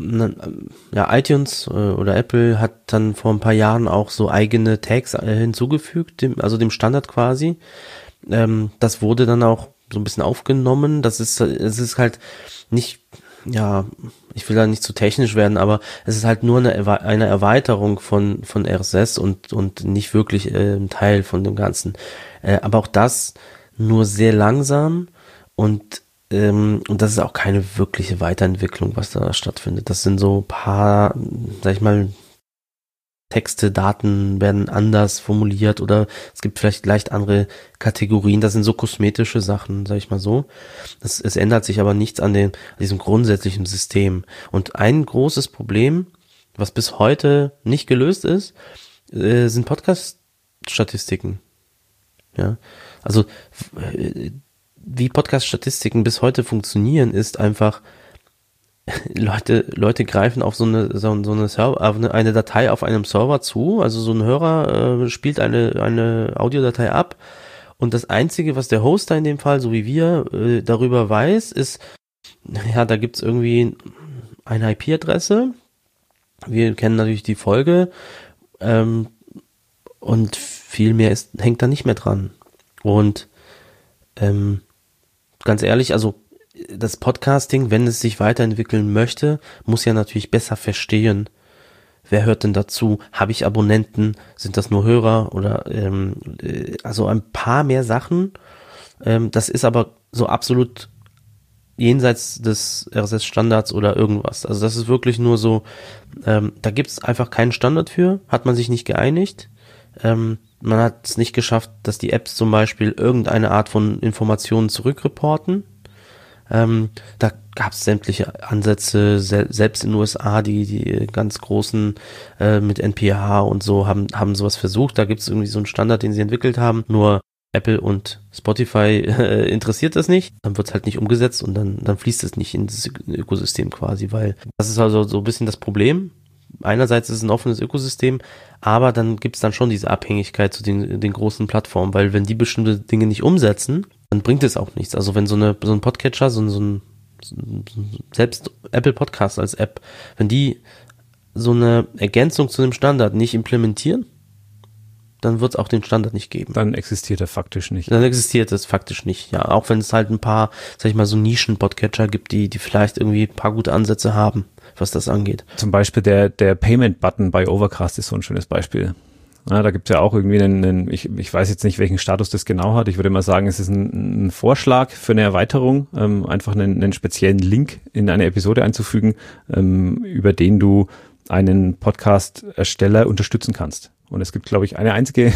iTunes oder Apple hat dann vor ein paar Jahren auch so eigene Tags hinzugefügt, dem Standard quasi. Das wurde dann auch so ein bisschen aufgenommen. Es ist halt nicht ja, ich will da nicht zu technisch werden, aber es ist halt nur eine Erweiterung von RSS und nicht wirklich ein Teil von dem Ganzen. Aber auch das nur sehr langsam und das ist auch keine wirkliche Weiterentwicklung, was da stattfindet. Das sind so ein paar, sag ich mal, Texte, Daten werden anders formuliert oder es gibt vielleicht leicht andere Kategorien. Das sind so kosmetische Sachen, sag ich mal so. Es ändert sich aber nichts an diesem grundsätzlichen System. Und ein großes Problem, was bis heute nicht gelöst ist, sind Podcast-Statistiken. Ja, also wie Podcast-Statistiken bis heute funktionieren, ist einfach Leute greifen auf so eine Server, auf eine Datei auf einem Server zu, also so ein Hörer spielt eine Audiodatei ab und das Einzige, was der Hoster in dem Fall, so wie wir, darüber weiß, ist, ja, da gibt's irgendwie eine IP-Adresse, wir kennen natürlich die Folge und viel mehr hängt da nicht mehr dran. Und ganz ehrlich, also das Podcasting, wenn es sich weiterentwickeln möchte, muss ja natürlich besser verstehen, wer hört denn dazu? Habe ich Abonnenten? Sind das nur Hörer? Oder also ein paar mehr Sachen. Das ist aber so absolut jenseits des RSS-Standards oder irgendwas. Also das ist wirklich nur so, da gibt es einfach keinen Standard für, hat man sich nicht geeinigt. Man hat es nicht geschafft, dass die Apps zum Beispiel irgendeine Art von Informationen zurückreporten. Da gab es sämtliche Ansätze, selbst in den USA, die ganz großen mit NPR und so haben sowas versucht. Da gibt es irgendwie so einen Standard, den sie entwickelt haben. Nur Apple und Spotify interessiert das nicht. Dann wird es halt nicht umgesetzt und dann fließt es nicht ins Ökosystem quasi, weil das ist also so ein bisschen das Problem. Einerseits ist es ein offenes Ökosystem, aber dann gibt es dann schon diese Abhängigkeit zu den großen Plattformen, weil wenn die bestimmte Dinge nicht umsetzen, dann bringt es auch nichts. Also wenn so ein Podcatcher, selbst Apple Podcast als App, wenn die so eine Ergänzung zu dem Standard nicht implementieren, dann wird es auch den Standard nicht geben. Dann existiert er faktisch nicht. Dann existiert es faktisch nicht, ja. Auch wenn es halt ein paar, sag ich mal, so Nischen-Podcatcher gibt, die vielleicht irgendwie ein paar gute Ansätze haben, was das angeht. Zum Beispiel der Payment-Button bei Overcast ist so ein schönes Beispiel. Ja, da gibt es ja auch irgendwie ich weiß jetzt nicht, welchen Status das genau hat. Ich würde mal sagen, es ist ein Vorschlag für eine Erweiterung, einfach einen speziellen Link in eine Episode einzufügen, über den du einen Podcast-Ersteller unterstützen kannst. Und es gibt, glaube ich, eine einzige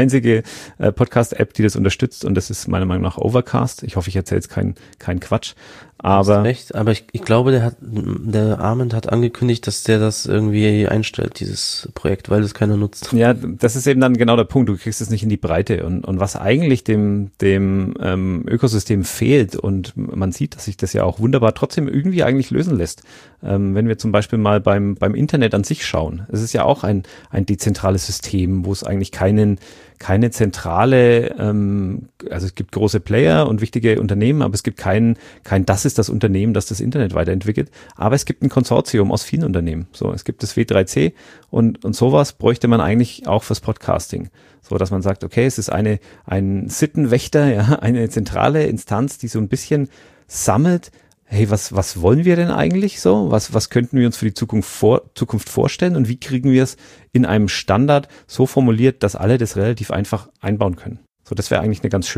Podcast-App, die das unterstützt, und das ist meiner Meinung nach Overcast. Ich hoffe, ich erzähle jetzt keinen Quatsch. Aber recht, aber ich glaube, der Arment hat angekündigt, dass der das irgendwie einstellt, dieses Projekt, weil das keiner nutzt. Ja, das ist eben dann genau der Punkt. Du kriegst es nicht in die Breite. Und was eigentlich dem Ökosystem fehlt, und man sieht, dass sich das ja auch wunderbar trotzdem irgendwie eigentlich lösen lässt. Wenn wir zum Beispiel mal beim Internet an sich schauen. Es ist ja auch ein dezentrales System, wo es eigentlich keine zentrale, also es gibt große Player und wichtige Unternehmen, aber es gibt das ist das Unternehmen, das das Internet weiterentwickelt, aber es gibt ein Konsortium aus vielen Unternehmen. So, es gibt das W3C und sowas bräuchte man eigentlich auch fürs Podcasting. So, dass man sagt, okay, es ist ein Sittenwächter, ja, eine zentrale Instanz, die so ein bisschen sammelt, hey, was wollen wir denn eigentlich so? Was könnten wir uns für die Zukunft vorstellen, und wie kriegen wir es in einem Standard so formuliert, dass alle das relativ einfach einbauen können? So, das wäre eigentlich eine ganz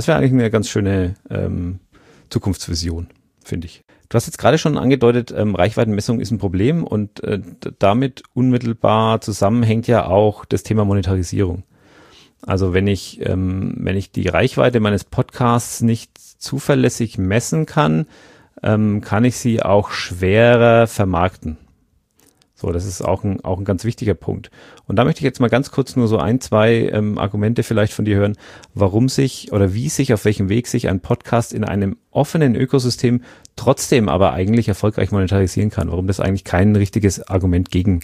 schöne Zukunftsvision, finde ich. Du hast jetzt gerade schon angedeutet, Reichweitenmessung ist ein Problem, und damit unmittelbar zusammenhängt ja auch das Thema Monetarisierung. Also wenn ich die Reichweite meines Podcasts nicht zuverlässig messen kann ich sie auch schwerer vermarkten. So, das ist auch ein ganz wichtiger Punkt. Und da möchte ich jetzt mal ganz kurz nur so zwei Argumente vielleicht von dir hören, warum sich oder wie sich, auf welchem Weg sich ein Podcast in einem offenen Ökosystem trotzdem aber eigentlich erfolgreich monetarisieren kann. Warum das eigentlich kein richtiges Argument gegen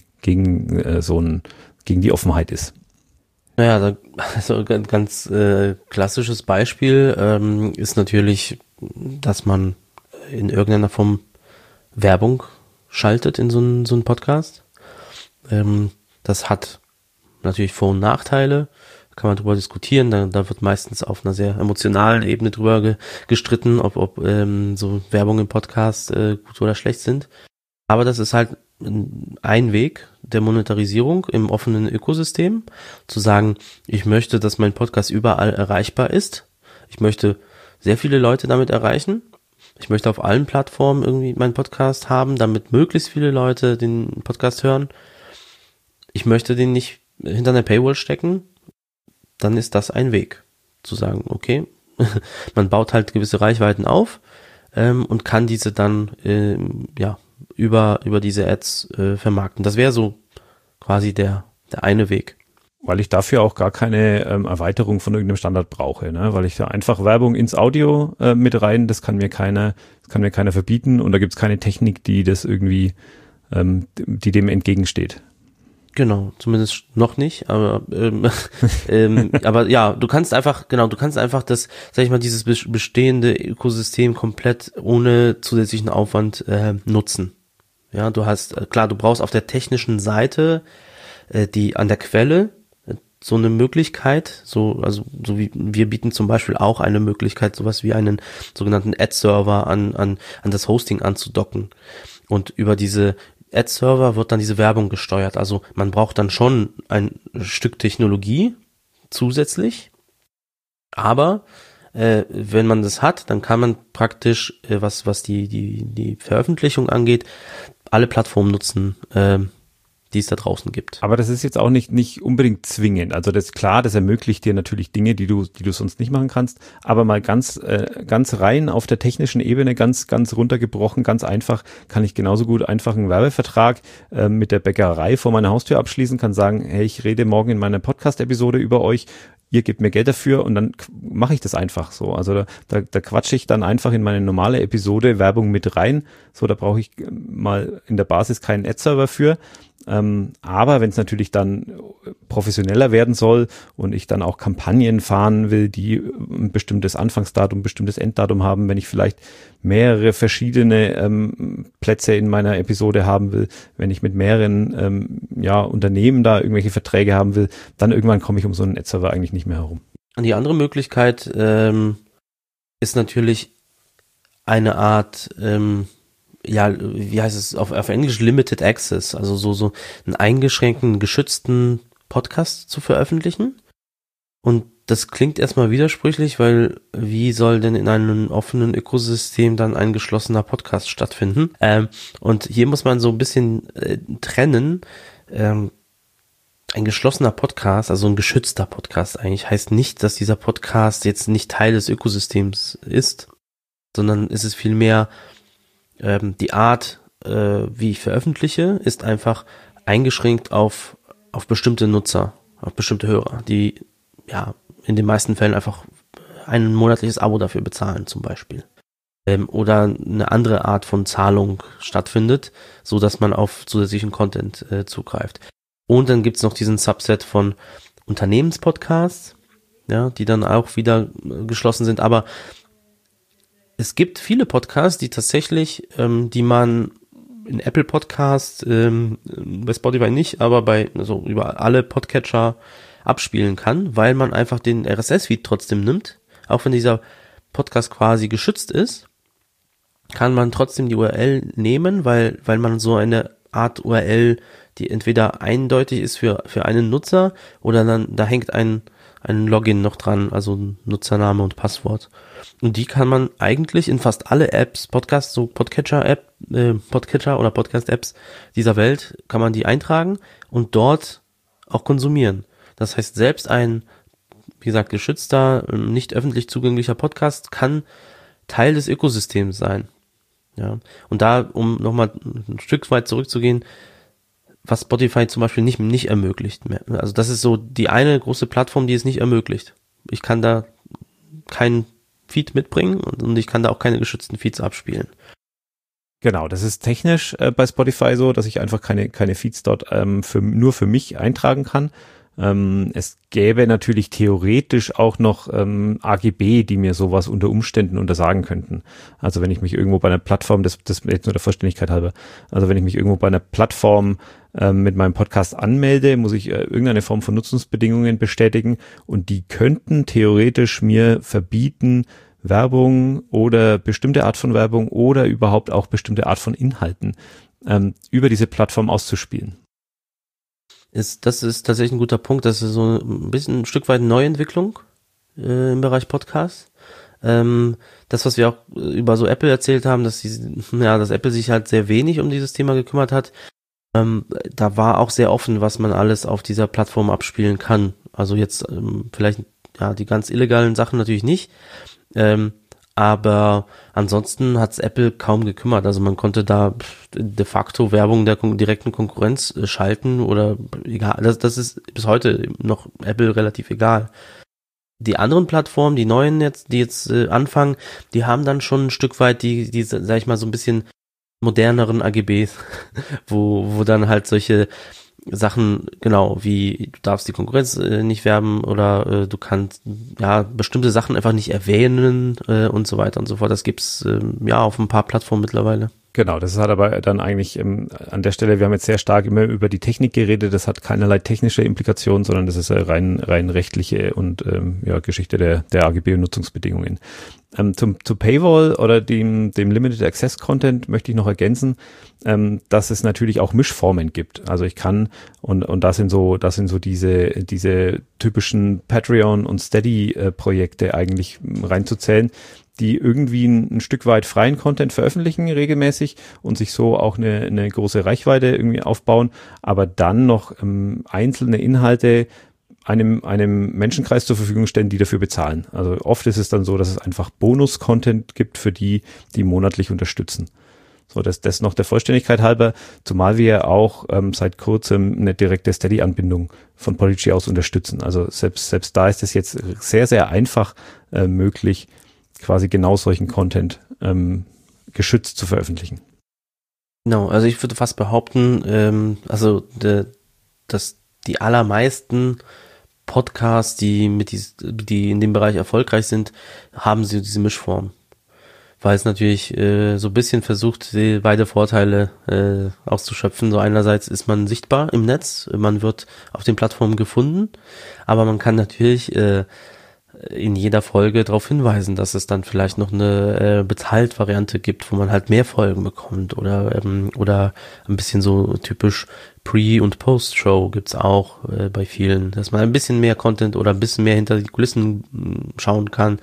die Offenheit ist. Naja, also ganz klassisches Beispiel ist natürlich, dass man in irgendeiner Form Werbung schaltet in so einen Podcast. Das hat natürlich Vor- und Nachteile. kann man drüber diskutieren, da wird meistens auf einer sehr emotionalen Ebene drüber gestritten, ob so Werbung im Podcast gut oder schlecht sind. Aber das ist halt ein Weg der Monetarisierung im offenen Ökosystem, zu sagen, ich möchte, dass mein Podcast überall erreichbar ist. Ich möchte sehr viele Leute damit erreichen. Ich möchte auf allen Plattformen irgendwie meinen Podcast haben, damit möglichst viele Leute den Podcast hören. Ich möchte den nicht hinter einer Paywall stecken. Dann ist das ein Weg, zu sagen, okay, man baut halt gewisse Reichweiten auf und kann diese dann über diese Ads vermarkten. Das wäre so quasi der eine Weg. Weil ich dafür auch gar keine Erweiterung von irgendeinem Standard brauche, ne? Weil ich da einfach Werbung ins Audio mit rein, das kann mir keiner verbieten und da gibt's keine Technik, die das irgendwie, die dem entgegensteht. Genau, zumindest noch nicht, aber aber ja, du kannst einfach das, sag ich mal, dieses bestehende Ökosystem komplett ohne zusätzlichen Aufwand nutzen. Ja, du hast, klar, du brauchst auf der technischen Seite die an der Quelle so eine Möglichkeit, so wie wir bieten zum Beispiel auch eine Möglichkeit, sowas wie einen sogenannten Ad-Server an das Hosting anzudocken. Und über diese Ad-Server wird dann diese Werbung gesteuert. Also man braucht dann schon ein Stück Technologie zusätzlich, aber wenn man das hat, dann kann man praktisch, was die Veröffentlichung angeht, alle Plattformen nutzen, die es da draußen gibt. Aber das ist jetzt auch nicht unbedingt zwingend. Also das ist klar, das ermöglicht dir natürlich Dinge, die du sonst nicht machen kannst. Aber mal ganz rein auf der technischen Ebene, ganz runtergebrochen, ganz einfach, kann ich genauso gut einfach einen Werbevertrag mit der Bäckerei vor meiner Haustür abschließen, kann sagen, hey, ich rede morgen in meiner Podcast-Episode über euch. Ihr gebt mir Geld dafür und dann mache ich das einfach so. Also da quatsche ich dann einfach in meine normale Episode Werbung mit rein. So, da brauche ich mal in der Basis keinen Ad-Server für. Aber wenn es natürlich dann professioneller werden soll und ich dann auch Kampagnen fahren will, die ein bestimmtes Anfangsdatum, ein bestimmtes Enddatum haben, wenn ich vielleicht mehrere verschiedene Plätze in meiner Episode haben will, wenn ich mit mehreren Unternehmen da irgendwelche Verträge haben will, dann irgendwann komme ich um so einen Ad-Server eigentlich nicht mehr herum. Und die andere Möglichkeit ist natürlich eine Art wie heißt es auf Englisch, Limited Access, also so einen eingeschränkten, geschützten Podcast zu veröffentlichen. Und das klingt erstmal widersprüchlich, weil wie soll denn in einem offenen Ökosystem dann ein geschlossener Podcast stattfinden? Und hier muss man so ein bisschen trennen. Ein geschlossener Podcast, also ein geschützter Podcast eigentlich, heißt nicht, dass dieser Podcast jetzt nicht Teil des Ökosystems ist, sondern es ist vielmehr die Art, wie ich veröffentliche, ist einfach eingeschränkt auf bestimmte Nutzer, auf bestimmte Hörer, die ja in den meisten Fällen einfach ein monatliches Abo dafür bezahlen zum Beispiel. Oder eine andere Art von Zahlung stattfindet, so dass man auf zusätzlichen Content zugreift. Und dann gibt's noch diesen Subset von Unternehmenspodcasts, ja, die dann auch wieder geschlossen sind, aber es gibt viele Podcasts, die tatsächlich, die man in Apple Podcasts, bei Spotify nicht, aber über alle Podcatcher abspielen kann, weil man einfach den RSS-Feed trotzdem nimmt. Auch wenn dieser Podcast quasi geschützt ist, kann man trotzdem die URL nehmen, weil man so eine Art URL, die entweder eindeutig ist für einen Nutzer oder dann da hängt ein Login noch dran, also Nutzername und Passwort. Und die kann man eigentlich in fast alle Apps, Podcatcher oder Podcast-Apps dieser Welt, kann man die eintragen und dort auch konsumieren. Das heißt, selbst ein, wie gesagt, geschützter, nicht öffentlich zugänglicher Podcast kann Teil des Ökosystems sein. Ja. Und da, um nochmal ein Stück weit zurückzugehen, was Spotify zum Beispiel nicht ermöglicht mehr. Also das ist so die eine große Plattform, die es nicht ermöglicht. Ich kann da keinen Feed mitbringen und ich kann da auch keine geschützten Feeds abspielen. Genau, das ist technisch bei Spotify so, dass ich einfach keine Feeds dort nur für mich eintragen kann. Es gäbe natürlich theoretisch auch noch AGB, die mir sowas unter Umständen untersagen könnten. Also wenn ich mich irgendwo bei einer Plattform, das jetzt nur der Vollständigkeit halber, also wenn ich mich irgendwo bei einer Plattform mit meinem Podcast anmelde, muss ich irgendeine Form von Nutzungsbedingungen bestätigen und die könnten theoretisch mir verbieten, Werbung oder bestimmte Art von Werbung oder überhaupt auch bestimmte Art von Inhalten über diese Plattform auszuspielen. Das ist tatsächlich ein guter Punkt. Das ist so ein bisschen ein Stück weit Neuentwicklung im Bereich Podcast. Das, was wir auch über so Apple erzählt haben, dass Apple sich halt sehr wenig um dieses Thema gekümmert hat. Da war auch sehr offen, was man alles auf dieser Plattform abspielen kann. Also jetzt vielleicht die ganz illegalen Sachen natürlich nicht. Aber ansonsten hat's Apple kaum gekümmert. Also man konnte da de facto Werbung der direkten Konkurrenz schalten oder egal. Das ist bis heute noch Apple relativ egal. Die anderen Plattformen, die neuen jetzt, die jetzt anfangen, die haben dann schon ein Stück weit die sag ich mal, so ein bisschen moderneren AGBs, wo dann halt solche Sachen, genau, wie du darfst die Konkurrenz nicht werben oder du kannst bestimmte Sachen einfach nicht erwähnen und so weiter und so fort. Das gibt's auf ein paar Plattformen mittlerweile. Genau, das hat aber dann eigentlich an der Stelle, wir haben jetzt sehr stark immer über die Technik geredet, das hat keinerlei technische Implikationen, sondern das ist rein rechtliche und Geschichte der AGB und Nutzungsbedingungen. Zu Paywall oder dem Limited Access Content möchte ich noch ergänzen, dass es natürlich auch Mischformen gibt. Also ich kann und das sind so diese typischen Patreon und Steady Projekte eigentlich reinzuzählen, die irgendwie ein Stück weit freien Content veröffentlichen regelmäßig und sich so auch eine große Reichweite irgendwie aufbauen, aber dann noch einzelne Inhalte einem Menschenkreis zur Verfügung stellen, die dafür bezahlen. Also oft ist es dann so, dass es einfach Bonus-Content gibt für die monatlich unterstützen. So, das noch der Vollständigkeit halber, zumal wir auch seit kurzem eine direkte Steady-Anbindung von Podigy aus unterstützen. Also selbst da ist es jetzt sehr, sehr einfach möglich, quasi genau solchen Content geschützt zu veröffentlichen. Genau, also ich würde fast behaupten, dass die allermeisten Podcasts, die in dem Bereich erfolgreich sind, haben sie diese Mischform. Weil es natürlich so ein bisschen versucht, beide Vorteile auszuschöpfen. So einerseits ist man sichtbar im Netz, man wird auf den Plattformen gefunden, aber man kann natürlich in jeder Folge darauf hinweisen, dass es dann vielleicht noch eine Bezahlt-Variante gibt, wo man halt mehr Folgen bekommt oder ein bisschen so typisch Pre- und Post-Show gibt's auch bei vielen, dass man ein bisschen mehr Content oder ein bisschen mehr hinter die Kulissen schauen kann.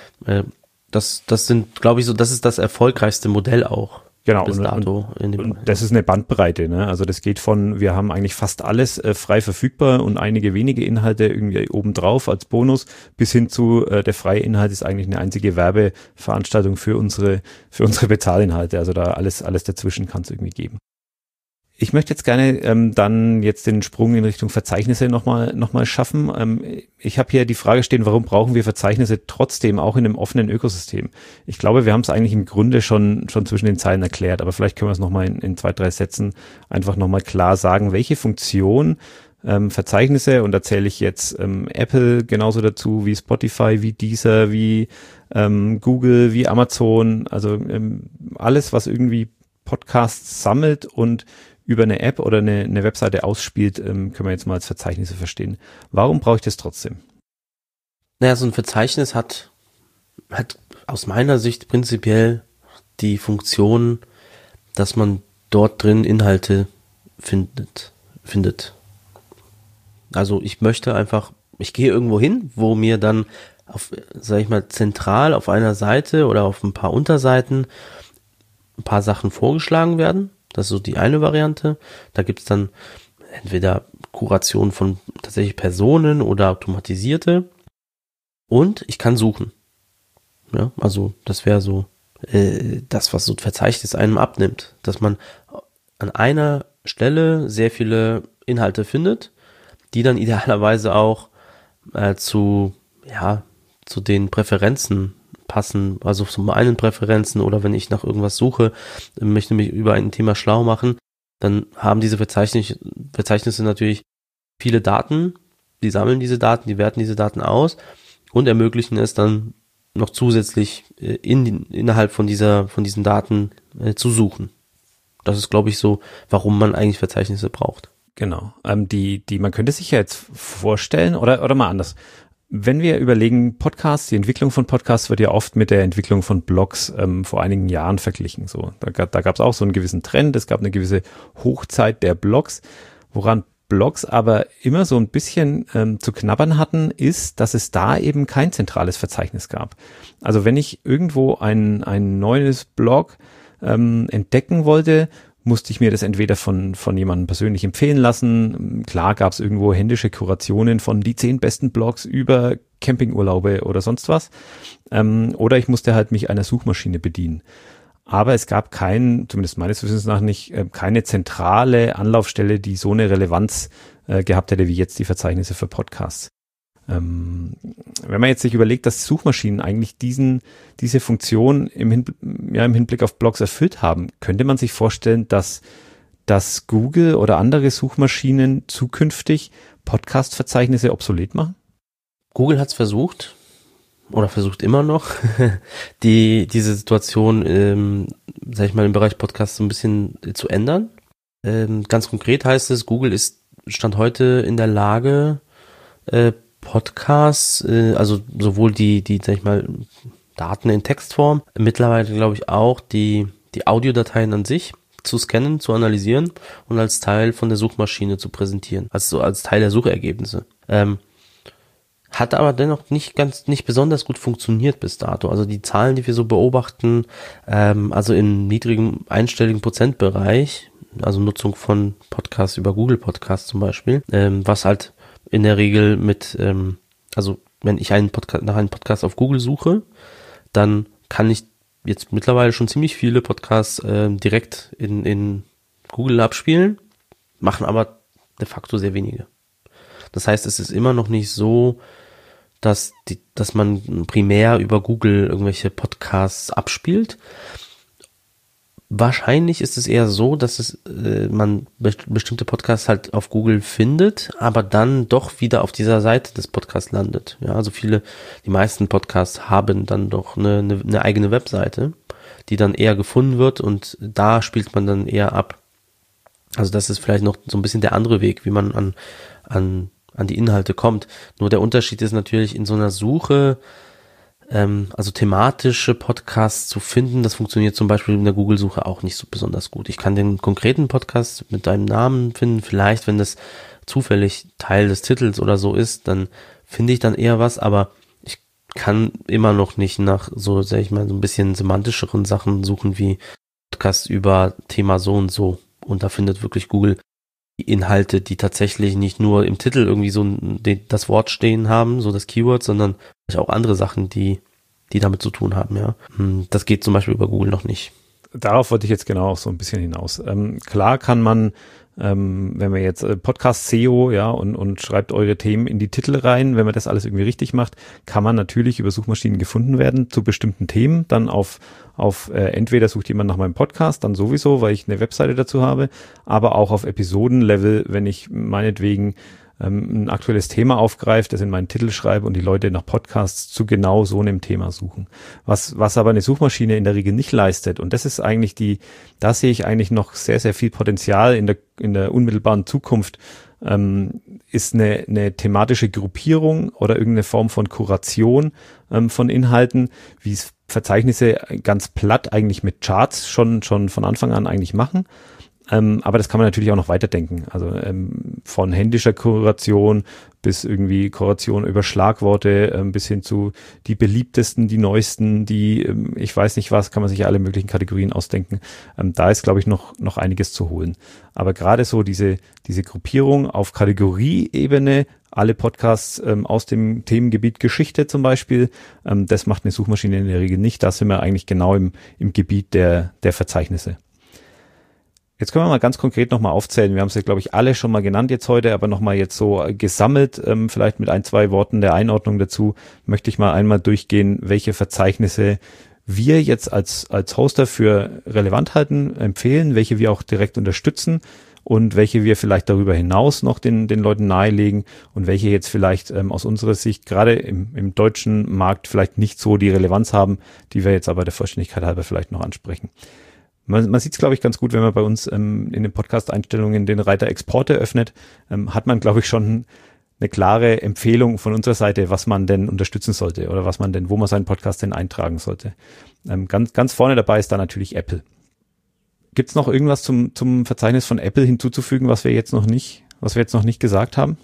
Das sind, glaube ich, so, das ist das erfolgreichste Modell auch. Genau, und das ist eine Bandbreite, ne? Also das geht von, wir haben eigentlich fast alles frei verfügbar und einige wenige Inhalte irgendwie obendrauf als Bonus, bis hin zu der freie Inhalt ist eigentlich eine einzige Werbeveranstaltung für unsere Bezahlinhalte. Also da alles dazwischen kann es irgendwie geben. Ich möchte jetzt gerne dann jetzt den Sprung in Richtung Verzeichnisse nochmal schaffen. Ich habe hier die Frage stehen, warum brauchen wir Verzeichnisse trotzdem auch in einem offenen Ökosystem? Ich glaube, wir haben es eigentlich im Grunde schon zwischen den Zeilen erklärt, aber vielleicht können wir es nochmal in 2, 3 Sätzen einfach nochmal klar sagen, welche Funktion Verzeichnisse, und da zähle ich jetzt Apple genauso dazu wie Spotify, wie Deezer, wie Google, wie Amazon, also alles, was irgendwie Podcasts sammelt und über eine App oder eine Webseite ausspielt, können wir jetzt mal als Verzeichnisse verstehen. Warum brauche ich das trotzdem? Naja, so ein Verzeichnis hat aus meiner Sicht prinzipiell die Funktion, dass man dort drin Inhalte findet. Also ich gehe irgendwo hin, wo mir dann zentral auf einer Seite oder auf ein paar Unterseiten ein paar Sachen vorgeschlagen werden. Das ist so die eine Variante. Da gibt's dann entweder Kuration von tatsächlich Personen oder automatisierte. Und ich kann suchen. Ja, also das wäre so das, was so ein Verzeichnis einem abnimmt. Dass man an einer Stelle sehr viele Inhalte findet, die dann idealerweise auch zu den Präferenzen passen, also zu meinen Präferenzen, oder wenn ich nach irgendwas suche, möchte mich über ein Thema schlau machen, dann haben diese Verzeichnisse natürlich viele Daten die sammeln diese Daten, die werten diese Daten aus und ermöglichen es dann noch zusätzlich innerhalb von diesen Daten zu suchen. Das ist, glaube ich, so, warum man eigentlich Verzeichnisse braucht. Genau. Man könnte sich ja jetzt vorstellen, oder mal anders. Wenn wir überlegen, Podcasts, die Entwicklung von Podcasts wird ja oft mit der Entwicklung von Blogs vor einigen Jahren verglichen. So, da gab es auch so einen gewissen Trend, es gab eine gewisse Hochzeit der Blogs. Woran Blogs aber immer so ein bisschen zu knabbern hatten, ist, dass es da eben kein zentrales Verzeichnis gab. Also wenn ich irgendwo ein neues Blog entdecken wollte, musste ich mir das entweder von jemandem persönlich empfehlen lassen. Klar gab es irgendwo händische Kurationen von die 10 besten Blogs über Campingurlaube oder sonst was. Oder ich musste halt mich einer Suchmaschine bedienen. Aber es gab zumindest meines Wissens nach nicht, keine zentrale Anlaufstelle, die so eine Relevanz gehabt hätte wie jetzt die Verzeichnisse für Podcasts. Wenn man jetzt sich überlegt, dass Suchmaschinen eigentlich diese Funktion im Hinblick auf Blogs erfüllt haben, könnte man sich vorstellen, dass Google oder andere Suchmaschinen zukünftig Podcast-Verzeichnisse obsolet machen? Google hat es versucht oder versucht immer noch, diese Situation, sag ich mal, im Bereich Podcast so ein bisschen zu ändern. Ganz konkret heißt es, Google ist Stand heute in der Lage, Podcasts, also sowohl die, sag ich mal, Daten in Textform, mittlerweile glaube ich auch die Audiodateien an sich zu scannen, zu analysieren und als Teil von der Suchmaschine zu präsentieren, also als Teil der Suchergebnisse. Hat aber dennoch nicht besonders gut funktioniert bis dato. Also die Zahlen, die wir so beobachten, also im niedrigen einstelligen Prozentbereich, also Nutzung von Podcasts über Google Podcasts zum Beispiel, was halt in der Regel also wenn ich nach einem Podcast auf Google suche, dann kann ich jetzt mittlerweile schon ziemlich viele Podcasts direkt in Google abspielen, machen aber de facto sehr wenige. Das heißt, es ist immer noch nicht so, dass man primär über Google irgendwelche Podcasts abspielt. Wahrscheinlich ist es eher so, dass man bestimmte Podcasts halt auf Google findet, aber dann doch wieder auf dieser Seite des Podcasts landet. Ja, also die meisten Podcasts haben dann doch eine eigene Webseite, die dann eher gefunden wird und da spielt man dann eher ab. Also das ist vielleicht noch so ein bisschen der andere Weg, wie man an die Inhalte kommt. Nur der Unterschied ist natürlich in so einer Suche, also thematische Podcasts zu finden, das funktioniert zum Beispiel in der Google-Suche auch nicht so besonders gut. Ich kann den konkreten Podcast mit deinem Namen finden, vielleicht wenn das zufällig Teil des Titels oder so ist, dann finde ich dann eher was, aber ich kann immer noch nicht nach so, sag ich mal, so ein bisschen semantischeren Sachen suchen wie Podcast über Thema so und so. Und da findet wirklich Google die Inhalte, die tatsächlich nicht nur im Titel irgendwie so das Wort stehen haben, so das Keyword, sondern auch andere Sachen, die damit zu tun haben, ja. Das geht zum Beispiel über Google noch nicht. Darauf wollte ich jetzt genau auch so ein bisschen hinaus. Klar kann man, wenn man jetzt Podcast SEO, ja, und schreibt eure Themen in die Titel rein, wenn man das alles irgendwie richtig macht, kann man natürlich über Suchmaschinen gefunden werden zu bestimmten Themen, dann auf entweder sucht jemand nach meinem Podcast, dann sowieso, weil ich eine Webseite dazu habe, aber auch auf Episodenlevel, wenn ich meinetwegen ein aktuelles Thema aufgreife, das in meinen Titel schreibe und die Leute nach Podcasts zu genau so einem Thema suchen. Was aber eine Suchmaschine in der Regel nicht leistet, und das ist eigentlich da sehe ich eigentlich noch sehr, sehr viel Potenzial in der unmittelbaren Zukunft, ist eine thematische Gruppierung oder irgendeine Form von Kuration von Inhalten, wie es Verzeichnisse ganz platt eigentlich mit Charts schon von Anfang an eigentlich machen. Aber das kann man natürlich auch noch weiterdenken. Also von händischer Kuration bis irgendwie Kuration über Schlagworte bis hin zu die beliebtesten, die neuesten, die ich weiß nicht was, kann man sich ja alle möglichen Kategorien ausdenken. Da ist, glaube ich, noch einiges zu holen. Aber gerade so diese Gruppierung auf Kategorieebene, alle Podcasts aus dem Themengebiet Geschichte zum Beispiel, das macht eine Suchmaschine in der Regel nicht. Da sind wir eigentlich genau im Gebiet der Verzeichnisse. Jetzt können wir mal ganz konkret nochmal aufzählen. Wir haben es ja, glaube ich, alle schon mal genannt jetzt heute, aber nochmal jetzt so gesammelt, vielleicht mit 1, 2 Worten der Einordnung dazu, möchte ich mal einmal durchgehen, welche Verzeichnisse wir jetzt als Hoster für relevant halten, empfehlen, welche wir auch direkt unterstützen und welche wir vielleicht darüber hinaus noch den Leuten nahelegen und welche jetzt vielleicht aus unserer Sicht gerade im deutschen Markt vielleicht nicht so die Relevanz haben, die wir jetzt aber der Vollständigkeit halber vielleicht noch ansprechen. Man sieht es, glaube ich, ganz gut, wenn man bei uns in den Podcast-Einstellungen den Reiter Exporte öffnet, hat man, glaube ich, schon eine klare Empfehlung von unserer Seite, was man denn unterstützen sollte oder wo man seinen Podcast denn eintragen sollte. Ganz vorne dabei ist da natürlich Apple. Gibt es noch irgendwas zum Verzeichnis von Apple hinzuzufügen, was wir jetzt noch nicht gesagt haben?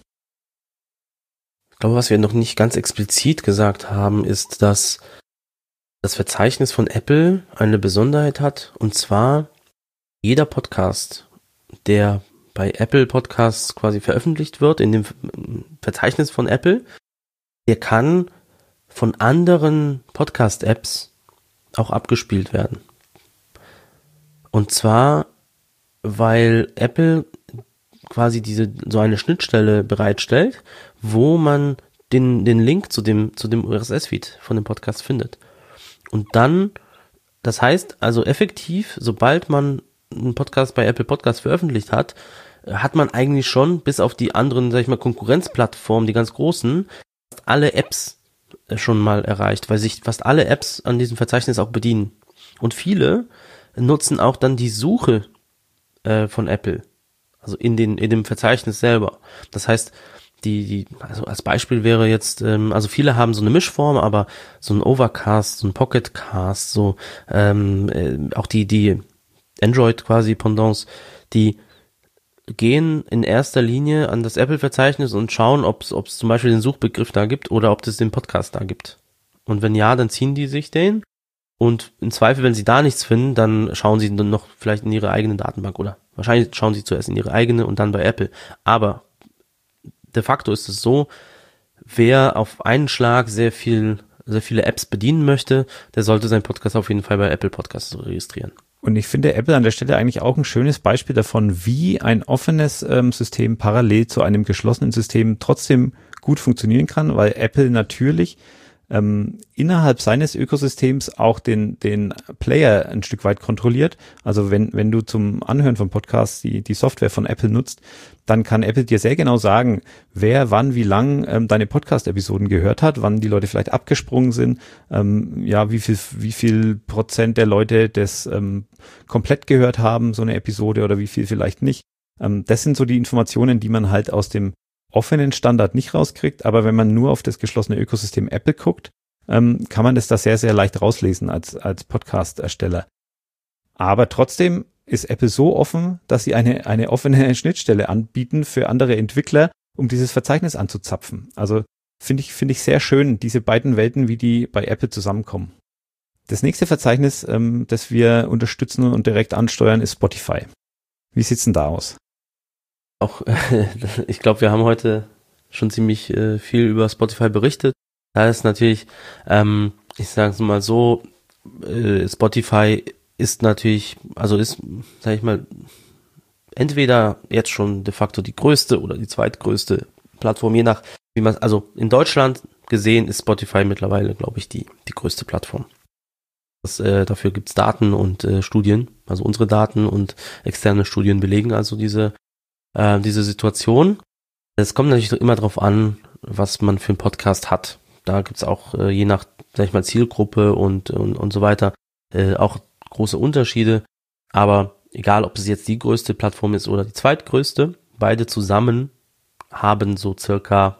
Ich glaube, was wir noch nicht ganz explizit gesagt haben, ist, dass das Verzeichnis von Apple eine Besonderheit hat, und zwar jeder Podcast, der bei Apple Podcasts quasi veröffentlicht wird, in dem Verzeichnis von Apple, der kann von anderen Podcast-Apps auch abgespielt werden. Und zwar, weil Apple quasi so eine Schnittstelle bereitstellt, wo man den Link zu dem RSS-Feed von dem Podcast findet. Und dann, das heißt also effektiv, sobald man einen Podcast bei Apple Podcasts veröffentlicht hat, hat man eigentlich schon, bis auf die anderen, sag ich mal, Konkurrenzplattformen, die ganz großen, fast alle Apps schon mal erreicht, weil sich fast alle Apps an diesem Verzeichnis auch bedienen. Und viele nutzen auch dann die Suche von Apple, also in dem Verzeichnis selber. Das heißt, also als Beispiel wäre jetzt, also viele haben so eine Mischform, aber so ein Overcast, so ein Pocketcast, so auch die Android quasi Pendants, die gehen in erster Linie an das Apple-Verzeichnis und schauen, ob es zum Beispiel den Suchbegriff da gibt oder ob es den Podcast da gibt. Und wenn ja, dann ziehen die sich den. Und im Zweifel, wenn sie da nichts finden, dann schauen sie dann noch vielleicht in ihre eigene Datenbank, oder wahrscheinlich schauen sie zuerst in ihre eigene und dann bei Apple. Aber de facto ist es so, wer auf einen Schlag sehr viele Apps bedienen möchte, der sollte seinen Podcast auf jeden Fall bei Apple Podcasts registrieren. Und ich finde Apple an der Stelle eigentlich auch ein schönes Beispiel davon, wie ein offenes System parallel zu einem geschlossenen System trotzdem gut funktionieren kann, weil Apple natürlich innerhalb seines Ökosystems auch den Player ein Stück weit kontrolliert. Also wenn du zum Anhören von Podcasts die Software von Apple nutzt, dann kann Apple dir sehr genau sagen, wer wann wie lang deine Podcast-Episoden gehört hat, wann die Leute vielleicht abgesprungen sind, wie viel Prozent der Leute das komplett gehört haben, so eine Episode, oder wie viel vielleicht nicht. Das sind so die Informationen, die man halt aus dem offenen Standard nicht rauskriegt, aber wenn man nur auf das geschlossene Ökosystem Apple guckt, kann man das da sehr, sehr leicht rauslesen als Podcast-Ersteller. Aber trotzdem ist Apple so offen, dass sie eine offene Schnittstelle anbieten für andere Entwickler, um dieses Verzeichnis anzuzapfen. Also finde ich sehr schön, diese beiden Welten, wie die bei Apple zusammenkommen. Das nächste Verzeichnis, das wir unterstützen und direkt ansteuern, ist Spotify. Wie sieht's denn da aus? Auch, ich glaube, wir haben heute schon ziemlich viel über Spotify berichtet. Da ist natürlich, ich sage es mal so, Spotify ist natürlich, also ist, sage ich mal, entweder jetzt schon de facto die größte oder die zweitgrößte Plattform, je nach, wie man, also in Deutschland gesehen ist Spotify mittlerweile, glaube ich, die größte Plattform. Dafür gibt's Daten und Studien, also unsere Daten und externe Studien belegen also diese Situation. Es kommt natürlich immer darauf an, was man für einen Podcast hat. Da gibt's auch je nach, sag ich mal, Zielgruppe und so weiter auch große Unterschiede. Aber egal, ob es jetzt die größte Plattform ist oder die zweitgrößte, beide zusammen haben so circa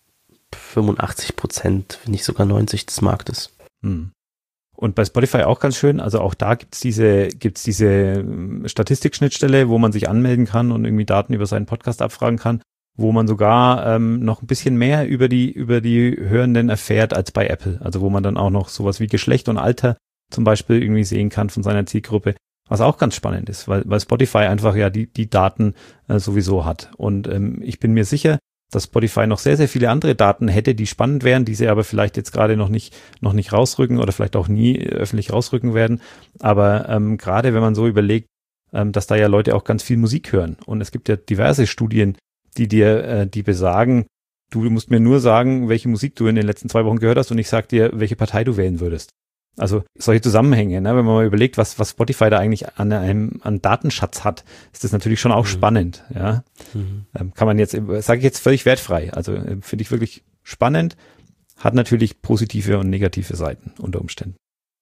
85%, wenn nicht sogar 90% des Marktes. Und bei Spotify auch ganz schön, also auch da gibt's diese Statistikschnittstelle, wo man sich anmelden kann und irgendwie Daten über seinen Podcast abfragen kann, wo man sogar noch ein bisschen mehr über die Hörenden erfährt als bei Apple. Also wo man dann auch noch sowas wie Geschlecht und Alter zum Beispiel irgendwie sehen kann von seiner Zielgruppe, was auch ganz spannend ist, weil Spotify einfach ja die Daten sowieso hat. Und ich bin mir sicher, dass Spotify noch sehr, sehr viele andere Daten hätte, die spannend wären, die sie aber vielleicht jetzt gerade noch nicht rausrücken oder vielleicht auch nie öffentlich rausrücken werden. Aber gerade wenn man so überlegt, dass da ja Leute auch ganz viel Musik hören. Und es gibt ja diverse Studien, die besagen, du musst mir nur sagen, welche Musik du in den letzten 2 Wochen gehört hast und ich sag dir, welche Partei du wählen würdest. Also solche Zusammenhänge, ne? Wenn man mal überlegt, was Spotify da eigentlich an Datenschatz hat, ist das natürlich schon auch spannend. Ja, kann man jetzt, sage ich jetzt völlig wertfrei. Also finde ich wirklich spannend, hat natürlich positive und negative Seiten unter Umständen.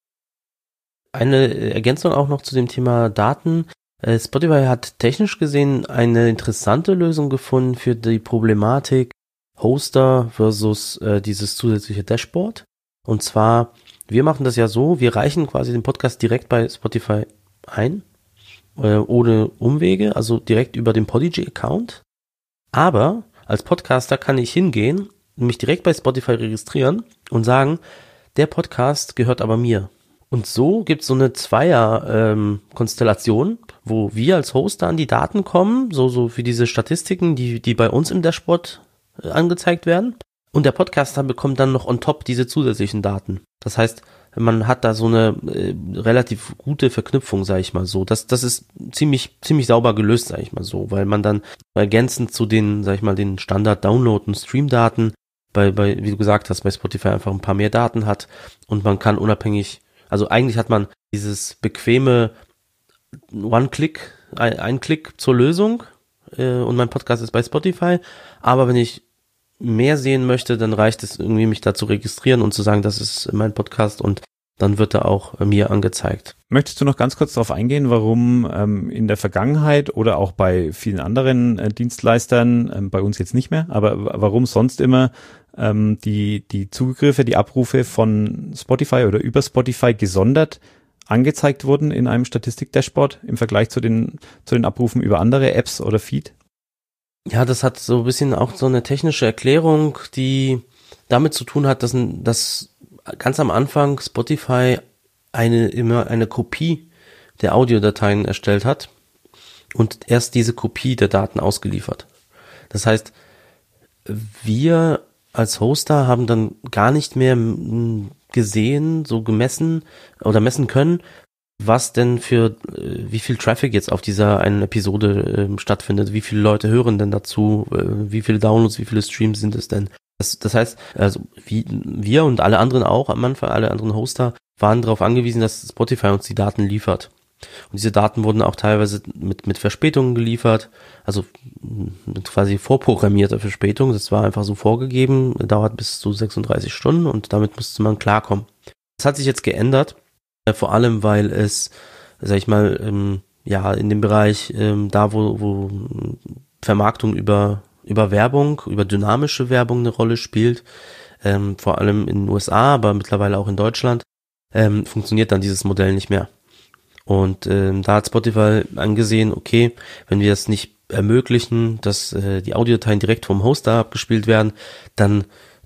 Eine Ergänzung auch noch zu dem Thema Daten. Spotify hat technisch gesehen eine interessante Lösung gefunden für die Problematik Hoster versus dieses zusätzliche Dashboard. Und zwar, wir machen das ja so, wir reichen quasi den Podcast direkt bei Spotify ein, ohne Umwege, also direkt über den Podigy-Account. Aber als Podcaster kann ich hingehen, mich direkt bei Spotify registrieren und sagen, der Podcast gehört aber mir. Und so gibt es so eine Zweier-Konstellation, wo wir als Hoster an die Daten kommen, so für diese Statistiken, die bei uns im Dashboard angezeigt werden. Und der Podcaster bekommt dann noch on top diese zusätzlichen Daten. Das heißt, man hat da so eine relativ gute Verknüpfung, sage ich mal so. Das ist ziemlich sauber gelöst, sage ich mal so, weil man dann ergänzend zu den, sage ich mal, den Standard-Download- und Stream-Daten wie du gesagt hast, bei Spotify einfach ein paar mehr Daten hat und man kann unabhängig, also eigentlich hat man dieses bequeme One-Click, ein Klick zur Lösung und mein Podcast ist bei Spotify, aber wenn ich mehr sehen möchte, dann reicht es irgendwie, mich da zu registrieren und zu sagen, das ist mein Podcast und dann wird er auch mir angezeigt. Möchtest du noch ganz kurz darauf eingehen, warum in der Vergangenheit oder auch bei vielen anderen Dienstleistern, bei uns jetzt nicht mehr, aber warum sonst immer die Zugriffe, die Abrufe von Spotify oder über Spotify gesondert angezeigt wurden in einem Statistik-Dashboard im Vergleich zu den Abrufen über andere Apps oder Feed? Ja, das hat so ein bisschen auch so eine technische Erklärung, die damit zu tun hat, dass ganz am Anfang Spotify immer eine Kopie der Audiodateien erstellt hat und erst diese Kopie der Daten ausgeliefert. Das heißt, wir als Hoster haben dann gar nicht mehr gesehen, so gemessen oder messen können, was denn wie viel Traffic jetzt auf dieser einen Episode stattfindet, wie viele Leute hören denn dazu, wie viele Downloads, wie viele Streams sind es denn. Das heißt, also wir und alle anderen auch am Anfang, alle anderen Hoster waren darauf angewiesen, dass Spotify uns die Daten liefert. Und diese Daten wurden auch teilweise mit Verspätungen geliefert, also mit quasi vorprogrammierter Verspätung. Das war einfach so vorgegeben, dauert bis zu 36 Stunden und damit musste man klarkommen. Das hat sich jetzt geändert, vor allem weil es, sag ich mal, in dem Bereich, da wo Vermarktung über Werbung, über dynamische Werbung eine Rolle spielt, vor allem in den USA, aber mittlerweile auch in Deutschland, funktioniert dann dieses Modell nicht mehr. Und da hat Spotify angesehen, okay, wenn wir das nicht ermöglichen, dass die Audiodateien direkt vom Hoster abgespielt werden, dann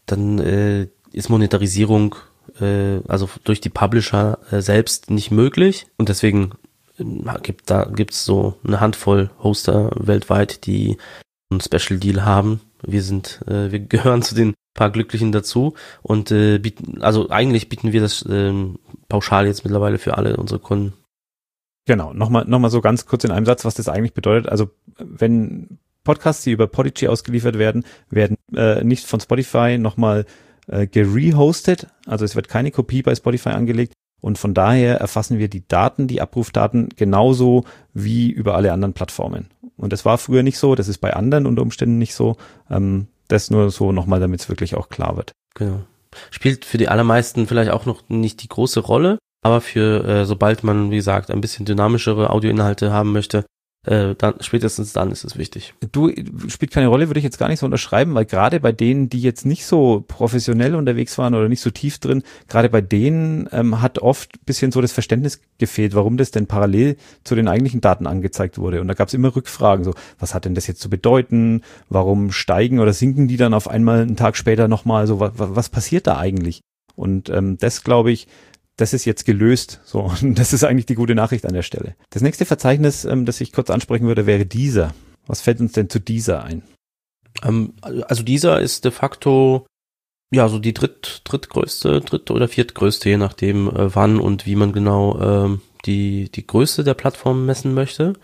ist Monetarisierung also durch die Publisher selbst nicht möglich. Und deswegen gibt's so eine Handvoll Hoster weltweit, die einen Special Deal haben. Wir gehören zu den paar Glücklichen dazu und eigentlich bieten wir das pauschal jetzt mittlerweile für alle unsere Kunden. Genau, nochmal so ganz kurz in einem Satz, was das eigentlich bedeutet. Also wenn Podcasts, die über Podigy ausgeliefert werden nicht von Spotify nochmal gerehostet, also es wird keine Kopie bei Spotify angelegt und von daher erfassen wir die Daten, die Abrufdaten genauso wie über alle anderen Plattformen. Und das war früher nicht so, das ist bei anderen unter Umständen nicht so. Das nur so nochmal, damit es wirklich auch klar wird. Genau. Spielt für die allermeisten vielleicht auch noch nicht die große Rolle, aber für sobald man, wie gesagt, ein bisschen dynamischere Audioinhalte haben möchte, spätestens dann ist es wichtig. Spielt keine Rolle, würde ich jetzt gar nicht so unterschreiben, weil gerade bei denen, die jetzt nicht so professionell unterwegs waren oder nicht so tief drin, gerade bei denen hat oft ein bisschen so das Verständnis gefehlt, warum das denn parallel zu den eigentlichen Daten angezeigt wurde. Und da gab es immer Rückfragen, so, was hat denn das jetzt zu bedeuten? Warum steigen oder sinken die dann auf einmal einen Tag später nochmal? So, was passiert da eigentlich? Und das, glaube ich, das ist jetzt gelöst. So, und das ist eigentlich die gute Nachricht an der Stelle. Das nächste Verzeichnis, das ich kurz ansprechen würde, wäre Deezer. Was fällt uns denn zu Deezer ein? Also Deezer ist de facto ja so die dritte oder viertgrößte, je nachdem wann und wie man genau die Größe der Plattform messen möchte.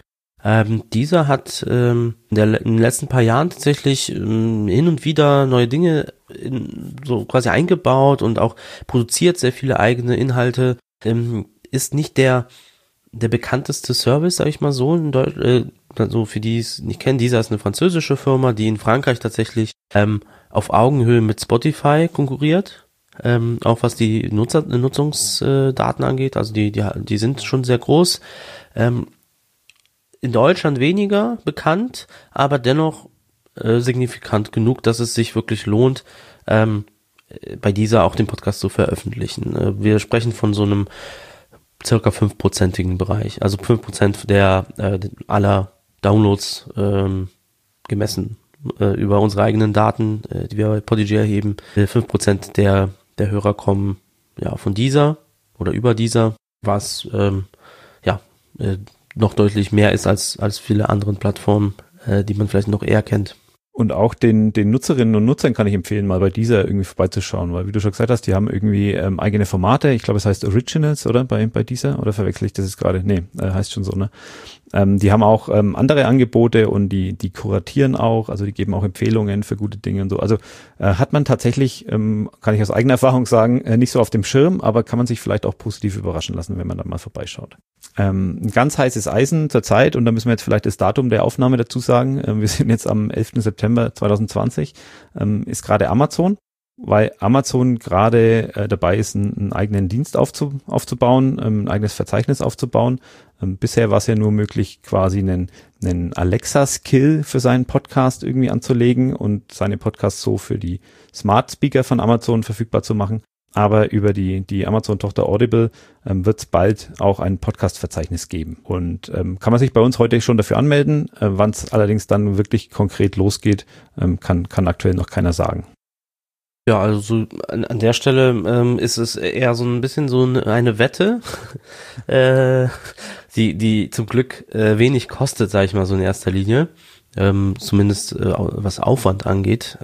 Deezer hat in den letzten paar Jahren tatsächlich hin und wieder neue Dinge so quasi eingebaut und auch produziert sehr viele eigene Inhalte. Ist nicht der bekannteste Service, sag ich mal so, also für die es nicht kennen. Dieser ist eine französische Firma, die in Frankreich tatsächlich auf Augenhöhe mit Spotify konkurriert. Auch was die Nutzungsdaten angeht, also die sind schon sehr groß. In Deutschland weniger bekannt, aber dennoch signifikant genug, dass es sich wirklich lohnt, bei dieser auch den Podcast zu veröffentlichen. Wir sprechen von so einem circa 5%igen Bereich, also 5% aller Downloads gemessen über unsere eigenen Daten, die wir bei Podigy erheben. 5% der Hörer kommen ja von dieser oder über dieser, was noch deutlich mehr ist als viele anderen Plattformen, die man vielleicht noch eher kennt. Und auch den Nutzerinnen und Nutzern kann ich empfehlen, mal bei dieser irgendwie vorbeizuschauen, weil wie du schon gesagt hast, die haben irgendwie eigene Formate. Ich glaube, es heißt Originals, oder? Bei dieser, oder verwechsel ich das jetzt gerade? Nee, heißt schon so, ne? Die haben auch andere Angebote und die kuratieren auch, also die geben auch Empfehlungen für gute Dinge und so. Also hat man tatsächlich, kann ich aus eigener Erfahrung sagen, nicht so auf dem Schirm, aber kann man sich vielleicht auch positiv überraschen lassen, wenn man da mal vorbeischaut. Ein ganz heißes Eisen zur Zeit, und da müssen wir jetzt vielleicht das Datum der Aufnahme dazu sagen. Wir sind jetzt am 11. September 2020, ist gerade Amazon, weil Amazon gerade dabei ist, einen eigenen Dienst aufzubauen, ein eigenes Verzeichnis aufzubauen. Bisher war es ja nur möglich, quasi einen Alexa-Skill für seinen Podcast irgendwie anzulegen und seine Podcasts so für die Smart Speaker von Amazon verfügbar zu machen. Aber über die Amazon-Tochter Audible wird es bald auch ein Podcast-Verzeichnis geben. Und kann man sich bei uns heute schon dafür anmelden. Wann es allerdings dann wirklich konkret losgeht, kann aktuell noch keiner sagen. Ja, also so an der Stelle ist es eher so ein bisschen so eine Wette, die zum Glück wenig kostet, sage ich mal so in erster Linie, zumindest was Aufwand angeht,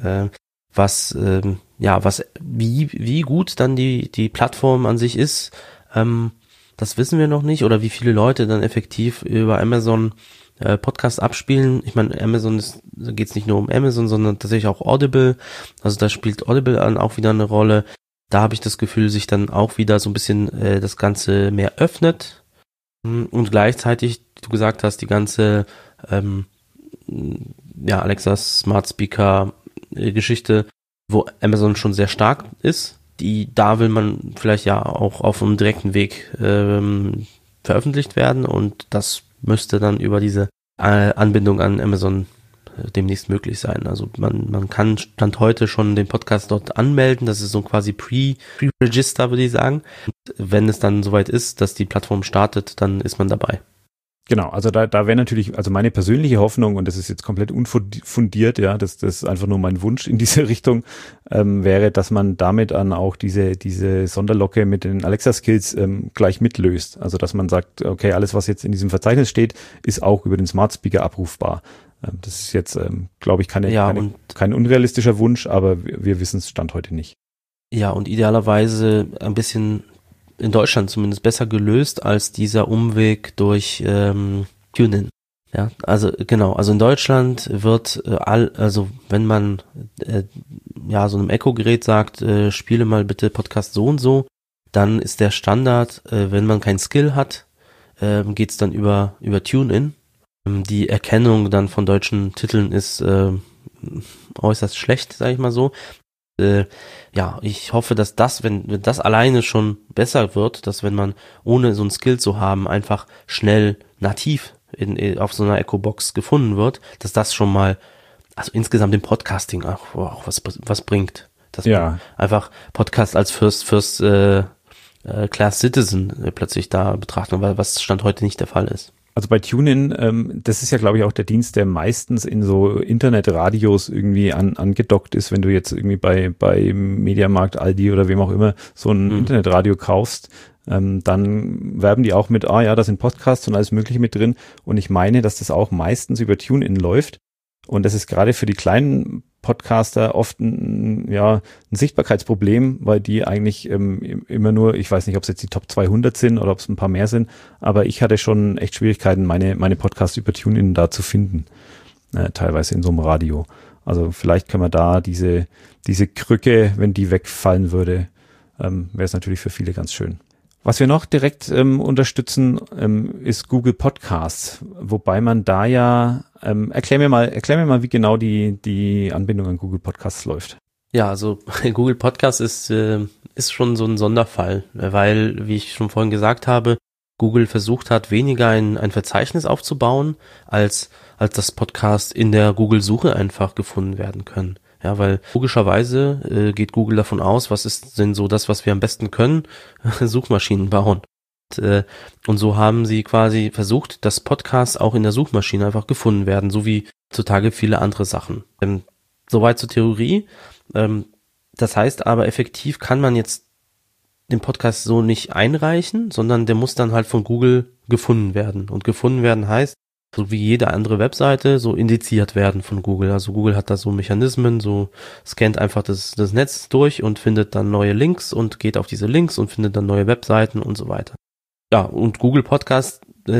wie gut dann die Plattform an sich ist, das wissen wir noch nicht, oder wie viele Leute dann effektiv über Amazon Podcast abspielen. Ich meine, da geht es nicht nur um Amazon, sondern tatsächlich auch Audible. Also da spielt Audible dann auch wieder eine Rolle. Da habe ich das Gefühl, sich dann auch wieder so ein bisschen das Ganze mehr öffnet. Und gleichzeitig, wie du gesagt hast, die ganze Alexa Smart Speaker Geschichte, wo Amazon schon sehr stark ist, da will man vielleicht ja auch auf einem direkten Weg veröffentlicht werden, und das müsste dann über diese Anbindung an Amazon demnächst möglich sein. Also man kann Stand heute schon den Podcast dort anmelden. Das ist so quasi Pre-Register, würde ich sagen. Und wenn es dann soweit ist, dass die Plattform startet, dann ist man dabei. Genau, also da wäre natürlich, also meine persönliche Hoffnung, und das ist jetzt komplett unfundiert, ja, das ist einfach nur mein Wunsch in diese Richtung, wäre, dass man damit dann auch diese Sonderlocke mit den Alexa-Skills gleich mitlöst. Also dass man sagt, okay, alles, was jetzt in diesem Verzeichnis steht, ist auch über den Smart Speaker abrufbar. Das ist jetzt, glaube ich, kein unrealistischer Wunsch, aber wir wissen es Stand heute nicht. Ja, und idealerweise ein bisschen in Deutschland zumindest besser gelöst als dieser Umweg durch TuneIn. Ja, also genau, also in Deutschland wird wenn man so einem Echo-Gerät sagt, spiele mal bitte Podcast so und so, dann ist der Standard, wenn man keinen Skill hat, geht's dann über TuneIn. Die Erkennung dann von deutschen Titeln ist äußerst schlecht, sage ich mal so. Ich hoffe, dass wenn das alleine schon besser wird, dass wenn man ohne so ein Skill zu haben, einfach schnell nativ auf so einer Echo-Box gefunden wird, dass das schon mal, also insgesamt im Podcasting auch was bringt. Dass man einfach Podcast als First Class Citizen plötzlich da betrachten, weil was Stand heute nicht der Fall ist. Also bei TuneIn, das ist ja, glaube ich, auch der Dienst, der meistens in so Internetradios irgendwie angedockt ist, wenn du jetzt irgendwie bei Mediamarkt, Aldi oder wem auch immer so ein Internetradio kaufst, dann werben die auch mit, da sind Podcasts und alles Mögliche mit drin, und ich meine, dass das auch meistens über TuneIn läuft, und das ist gerade für die kleinen Podcaster oft ein Sichtbarkeitsproblem, weil die eigentlich immer nur, ich weiß nicht, ob es jetzt die Top 200 sind oder ob es ein paar mehr sind, aber ich hatte schon echt Schwierigkeiten, meine Podcasts über TuneIn da zu finden, teilweise in so einem Radio. Also vielleicht können wir da diese Krücke, wenn die wegfallen würde, wäre es natürlich für viele ganz schön. Was wir noch direkt unterstützen, ist Google Podcasts, wobei man da ja, erklär mir mal, wie genau die Anbindung an Google Podcasts läuft. Ja, also Google Podcast ist schon so ein Sonderfall, weil, wie ich schon vorhin gesagt habe, Google versucht hat, weniger ein Verzeichnis aufzubauen, als das Podcast in der Google-Suche einfach gefunden werden können. Ja, weil logischerweise geht Google davon aus, was ist denn so das, was wir am besten können? Suchmaschinen bauen. Und so haben sie quasi versucht, dass Podcasts auch in der Suchmaschine einfach gefunden werden, so wie heutzutage viele andere Sachen. Soweit zur Theorie. Das heißt aber, effektiv kann man jetzt den Podcast so nicht einreichen, sondern der muss dann halt von Google gefunden werden. Und gefunden werden heißt, so wie jede andere Webseite, so indiziert werden von Google. Also Google hat da so Mechanismen, so scannt einfach das Netz durch und findet dann neue Links und geht auf diese Links und findet dann neue Webseiten und so weiter. Ja, und Google Podcast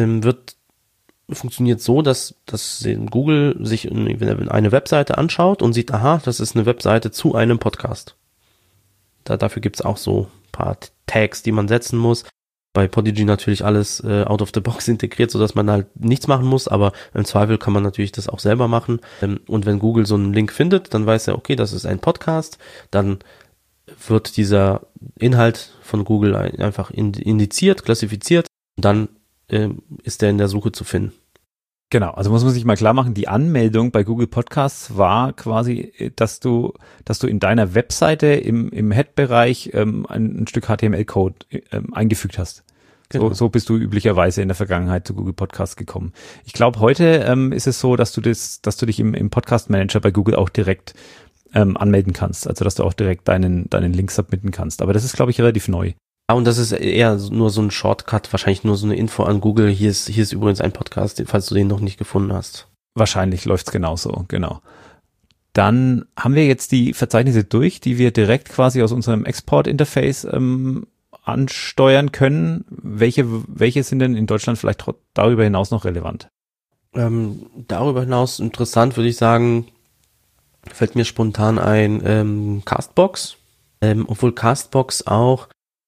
funktioniert so, dass Google sich, wenn er eine Webseite anschaut und sieht, aha, das ist eine Webseite zu einem Podcast. Dafür gibt's auch so ein paar Tags, die man setzen muss. Bei Podigy natürlich alles out of the box integriert, sodass man halt nichts machen muss, aber im Zweifel kann man natürlich das auch selber machen. Und wenn Google so einen Link findet, dann weiß er, okay, das ist ein Podcast, dann wird dieser Inhalt von Google einfach indiziert, klassifiziert und dann ist der in der Suche zu finden. Genau, also muss man sich mal klar machen, die Anmeldung bei Google Podcasts war quasi, dass du in deiner Webseite im Head-Bereich ein Stück HTML-Code eingefügt hast. Genau. So bist du üblicherweise in der Vergangenheit zu Google Podcasts gekommen. Ich glaube, heute ist es so, dass du dich im Podcast-Manager bei Google auch direkt anmelden kannst, also dass du auch direkt deinen Link submitten kannst. Aber das ist, glaube ich, relativ neu. Ah, und das ist eher nur so ein Shortcut, wahrscheinlich nur so eine Info an Google. Hier ist übrigens ein Podcast, falls du den noch nicht gefunden hast. Wahrscheinlich läuft's genauso, genau. Dann haben wir jetzt die Verzeichnisse durch, die wir direkt quasi aus unserem Export-Interface ansteuern können. Welche sind denn in Deutschland vielleicht darüber hinaus noch relevant? Darüber hinaus interessant, würde ich sagen, fällt mir spontan ein Castbox. Obwohl Castbox auch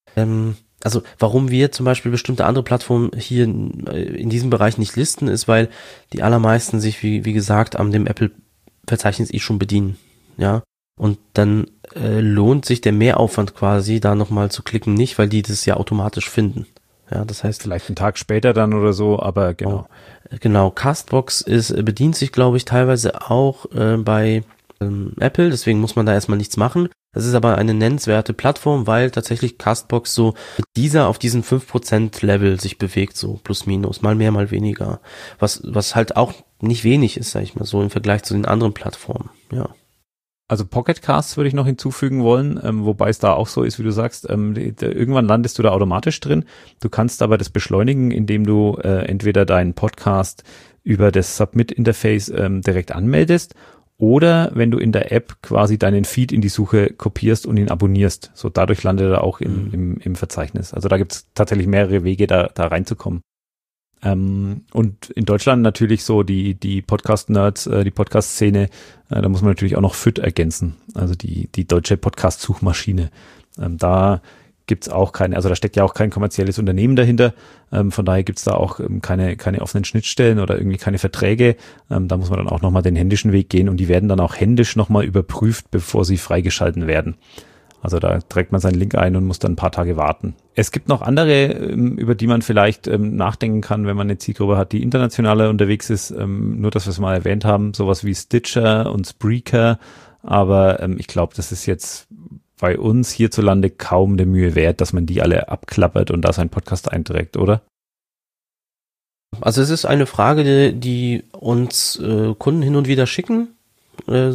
also warum wir zum Beispiel bestimmte andere Plattformen hier in diesem Bereich nicht listen, ist, weil die allermeisten sich, wie gesagt, an dem Apple-Verzeichnis schon bedienen, ja. Und dann lohnt sich der Mehraufwand quasi, da nochmal zu klicken, nicht, weil die das ja automatisch finden. Ja, das heißt. Vielleicht einen Tag später dann oder so, aber genau. Genau, Castbox bedient sich, glaube ich, teilweise auch bei Apple, deswegen muss man da erstmal nichts machen. Das ist aber eine nennenswerte Plattform, weil tatsächlich Castbox so auf diesen 5% Level sich bewegt, so plus minus, mal mehr, mal weniger. Was halt auch nicht wenig ist, sag ich mal so, im Vergleich zu den anderen Plattformen, ja. Also Pocket Casts würde ich noch hinzufügen wollen, wobei es da auch so ist, wie du sagst, irgendwann landest du da automatisch drin. Du kannst aber das beschleunigen, indem du entweder deinen Podcast über das Submit-Interface direkt anmeldest, oder wenn du in der App quasi deinen Feed in die Suche kopierst und ihn abonnierst. So dadurch landet er auch im Verzeichnis. Also da gibt es tatsächlich mehrere Wege, da reinzukommen. Und in Deutschland natürlich so die Podcast-Nerds, die Podcast-Szene, da muss man natürlich auch noch FYD ergänzen. Also die deutsche Podcast-Suchmaschine. Da gibt's auch also da steckt ja auch kein kommerzielles Unternehmen dahinter. Von daher gibt's da auch keine offenen Schnittstellen oder irgendwie keine Verträge. Da muss man dann auch nochmal den händischen Weg gehen und die werden dann auch händisch nochmal überprüft, bevor sie freigeschalten werden. Also da trägt man seinen Link ein und muss dann ein paar Tage warten. Es gibt noch andere, über die man vielleicht nachdenken kann, wenn man eine Zielgruppe hat, die internationaler unterwegs ist. Nur, dass wir es mal erwähnt haben, sowas wie Stitcher und Spreaker. Aber ich glaube, das ist jetzt bei uns hierzulande kaum der Mühe wert, dass man die alle abklappert und da seinen Podcast einträgt, oder? Also es ist eine Frage, die uns Kunden hin und wieder schicken. Wo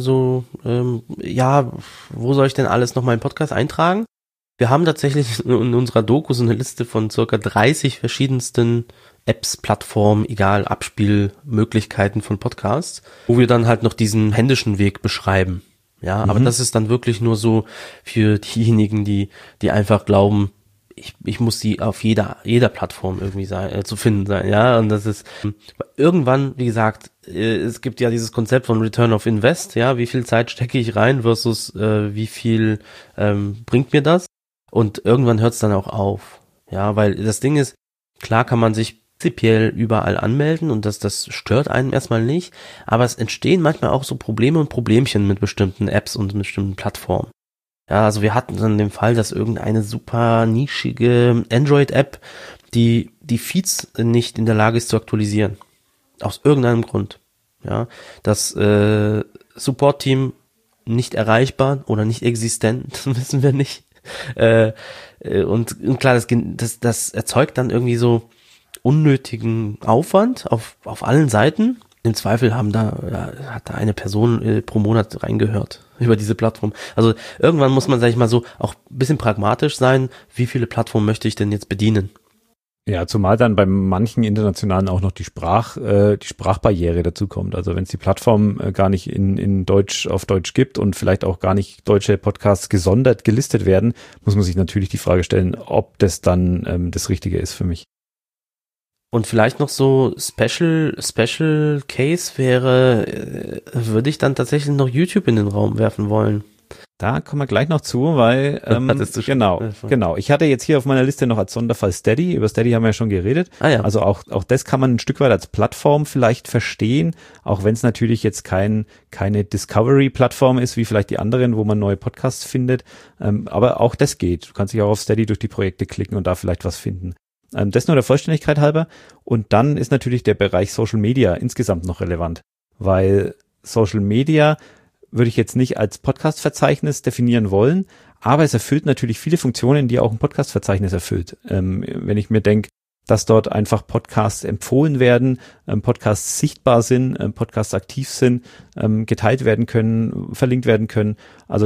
soll ich denn alles noch mal im Podcast eintragen? Wir haben tatsächlich in unserer Doku so eine Liste von circa 30 verschiedensten Apps, Plattformen, egal, Abspielmöglichkeiten von Podcasts, wo wir dann halt noch diesen händischen Weg beschreiben. Ja, aber das ist dann wirklich nur so für diejenigen, die einfach glauben, ich muss die auf jeder Plattform irgendwie zu finden sein, ja, und das ist irgendwann, wie gesagt, es gibt ja dieses Konzept von Return of Invest, ja, wie viel Zeit stecke ich rein versus wie viel bringt mir das, und irgendwann hört es dann auch auf, ja, weil das Ding ist, klar kann man sich prinzipiell überall anmelden und das stört einen erstmal nicht, aber es entstehen manchmal auch so Probleme und Problemchen mit bestimmten Apps und mit bestimmten Plattformen. Ja, also wir hatten dann den Fall, dass irgendeine super nischige Android-App die Feeds nicht in der Lage ist zu aktualisieren. Aus irgendeinem Grund. Ja, das Support-Team nicht erreichbar oder nicht existent, wissen wir nicht. Und klar, das erzeugt dann irgendwie so unnötigen Aufwand auf allen Seiten. Im Zweifel hat da eine Person pro Monat reingehört über diese Plattform. Also irgendwann muss man, sag ich mal so, auch ein bisschen pragmatisch sein, wie viele Plattformen möchte ich denn jetzt bedienen? Ja, zumal dann bei manchen internationalen auch noch die Sprachbarriere dazu kommt. Also wenn es die Plattform gar nicht in Deutsch auf Deutsch gibt und vielleicht auch gar nicht deutsche Podcasts gesondert gelistet werden, muss man sich natürlich die Frage stellen, ob das dann das Richtige ist für mich. Und vielleicht noch so Special Case wäre, würde ich dann tatsächlich noch YouTube in den Raum werfen wollen. Da kommen wir gleich noch zu, weil genau. Ich hatte jetzt hier auf meiner Liste noch als Sonderfall Steady. Über Steady haben wir ja schon geredet. Ah, ja. Also auch das kann man ein Stück weit als Plattform vielleicht verstehen, auch wenn es natürlich jetzt keine Discovery-Plattform ist, wie vielleicht die anderen, wo man neue Podcasts findet. Aber auch das geht. Du kannst dich auch auf Steady durch die Projekte klicken und da vielleicht was finden. Das nur der Vollständigkeit halber. Und dann ist natürlich der Bereich Social Media insgesamt noch relevant, weil Social Media würde ich jetzt nicht als Podcast-Verzeichnis definieren wollen, aber es erfüllt natürlich viele Funktionen, die auch ein Podcast-Verzeichnis erfüllt. Wenn ich mir denke, dass dort einfach Podcasts empfohlen werden, Podcasts sichtbar sind, Podcasts aktiv sind, geteilt werden können, verlinkt werden können. Also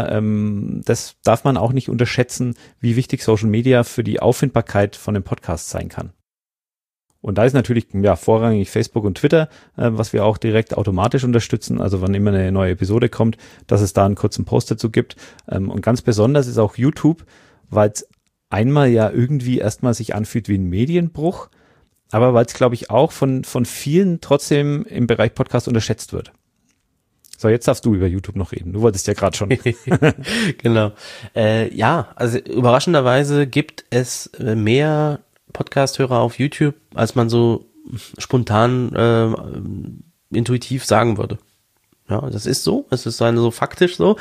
das darf man auch nicht unterschätzen, wie wichtig Social Media für die Auffindbarkeit von dem Podcast sein kann. Und da ist natürlich vorrangig Facebook und Twitter, was wir auch direkt automatisch unterstützen. Also wann immer eine neue Episode kommt, dass es da einen kurzen Post dazu gibt. Und ganz besonders ist auch YouTube, weil es einmal ja irgendwie erstmal sich anfühlt wie ein Medienbruch, aber weil es, glaube ich, auch von vielen trotzdem im Bereich Podcast unterschätzt wird. So, jetzt darfst du über YouTube noch reden. Du wolltest ja gerade schon. Genau. Also überraschenderweise gibt es mehr Podcast-Hörer auf YouTube, als man so spontan intuitiv sagen würde. Ja, das ist so. Es ist so faktisch so.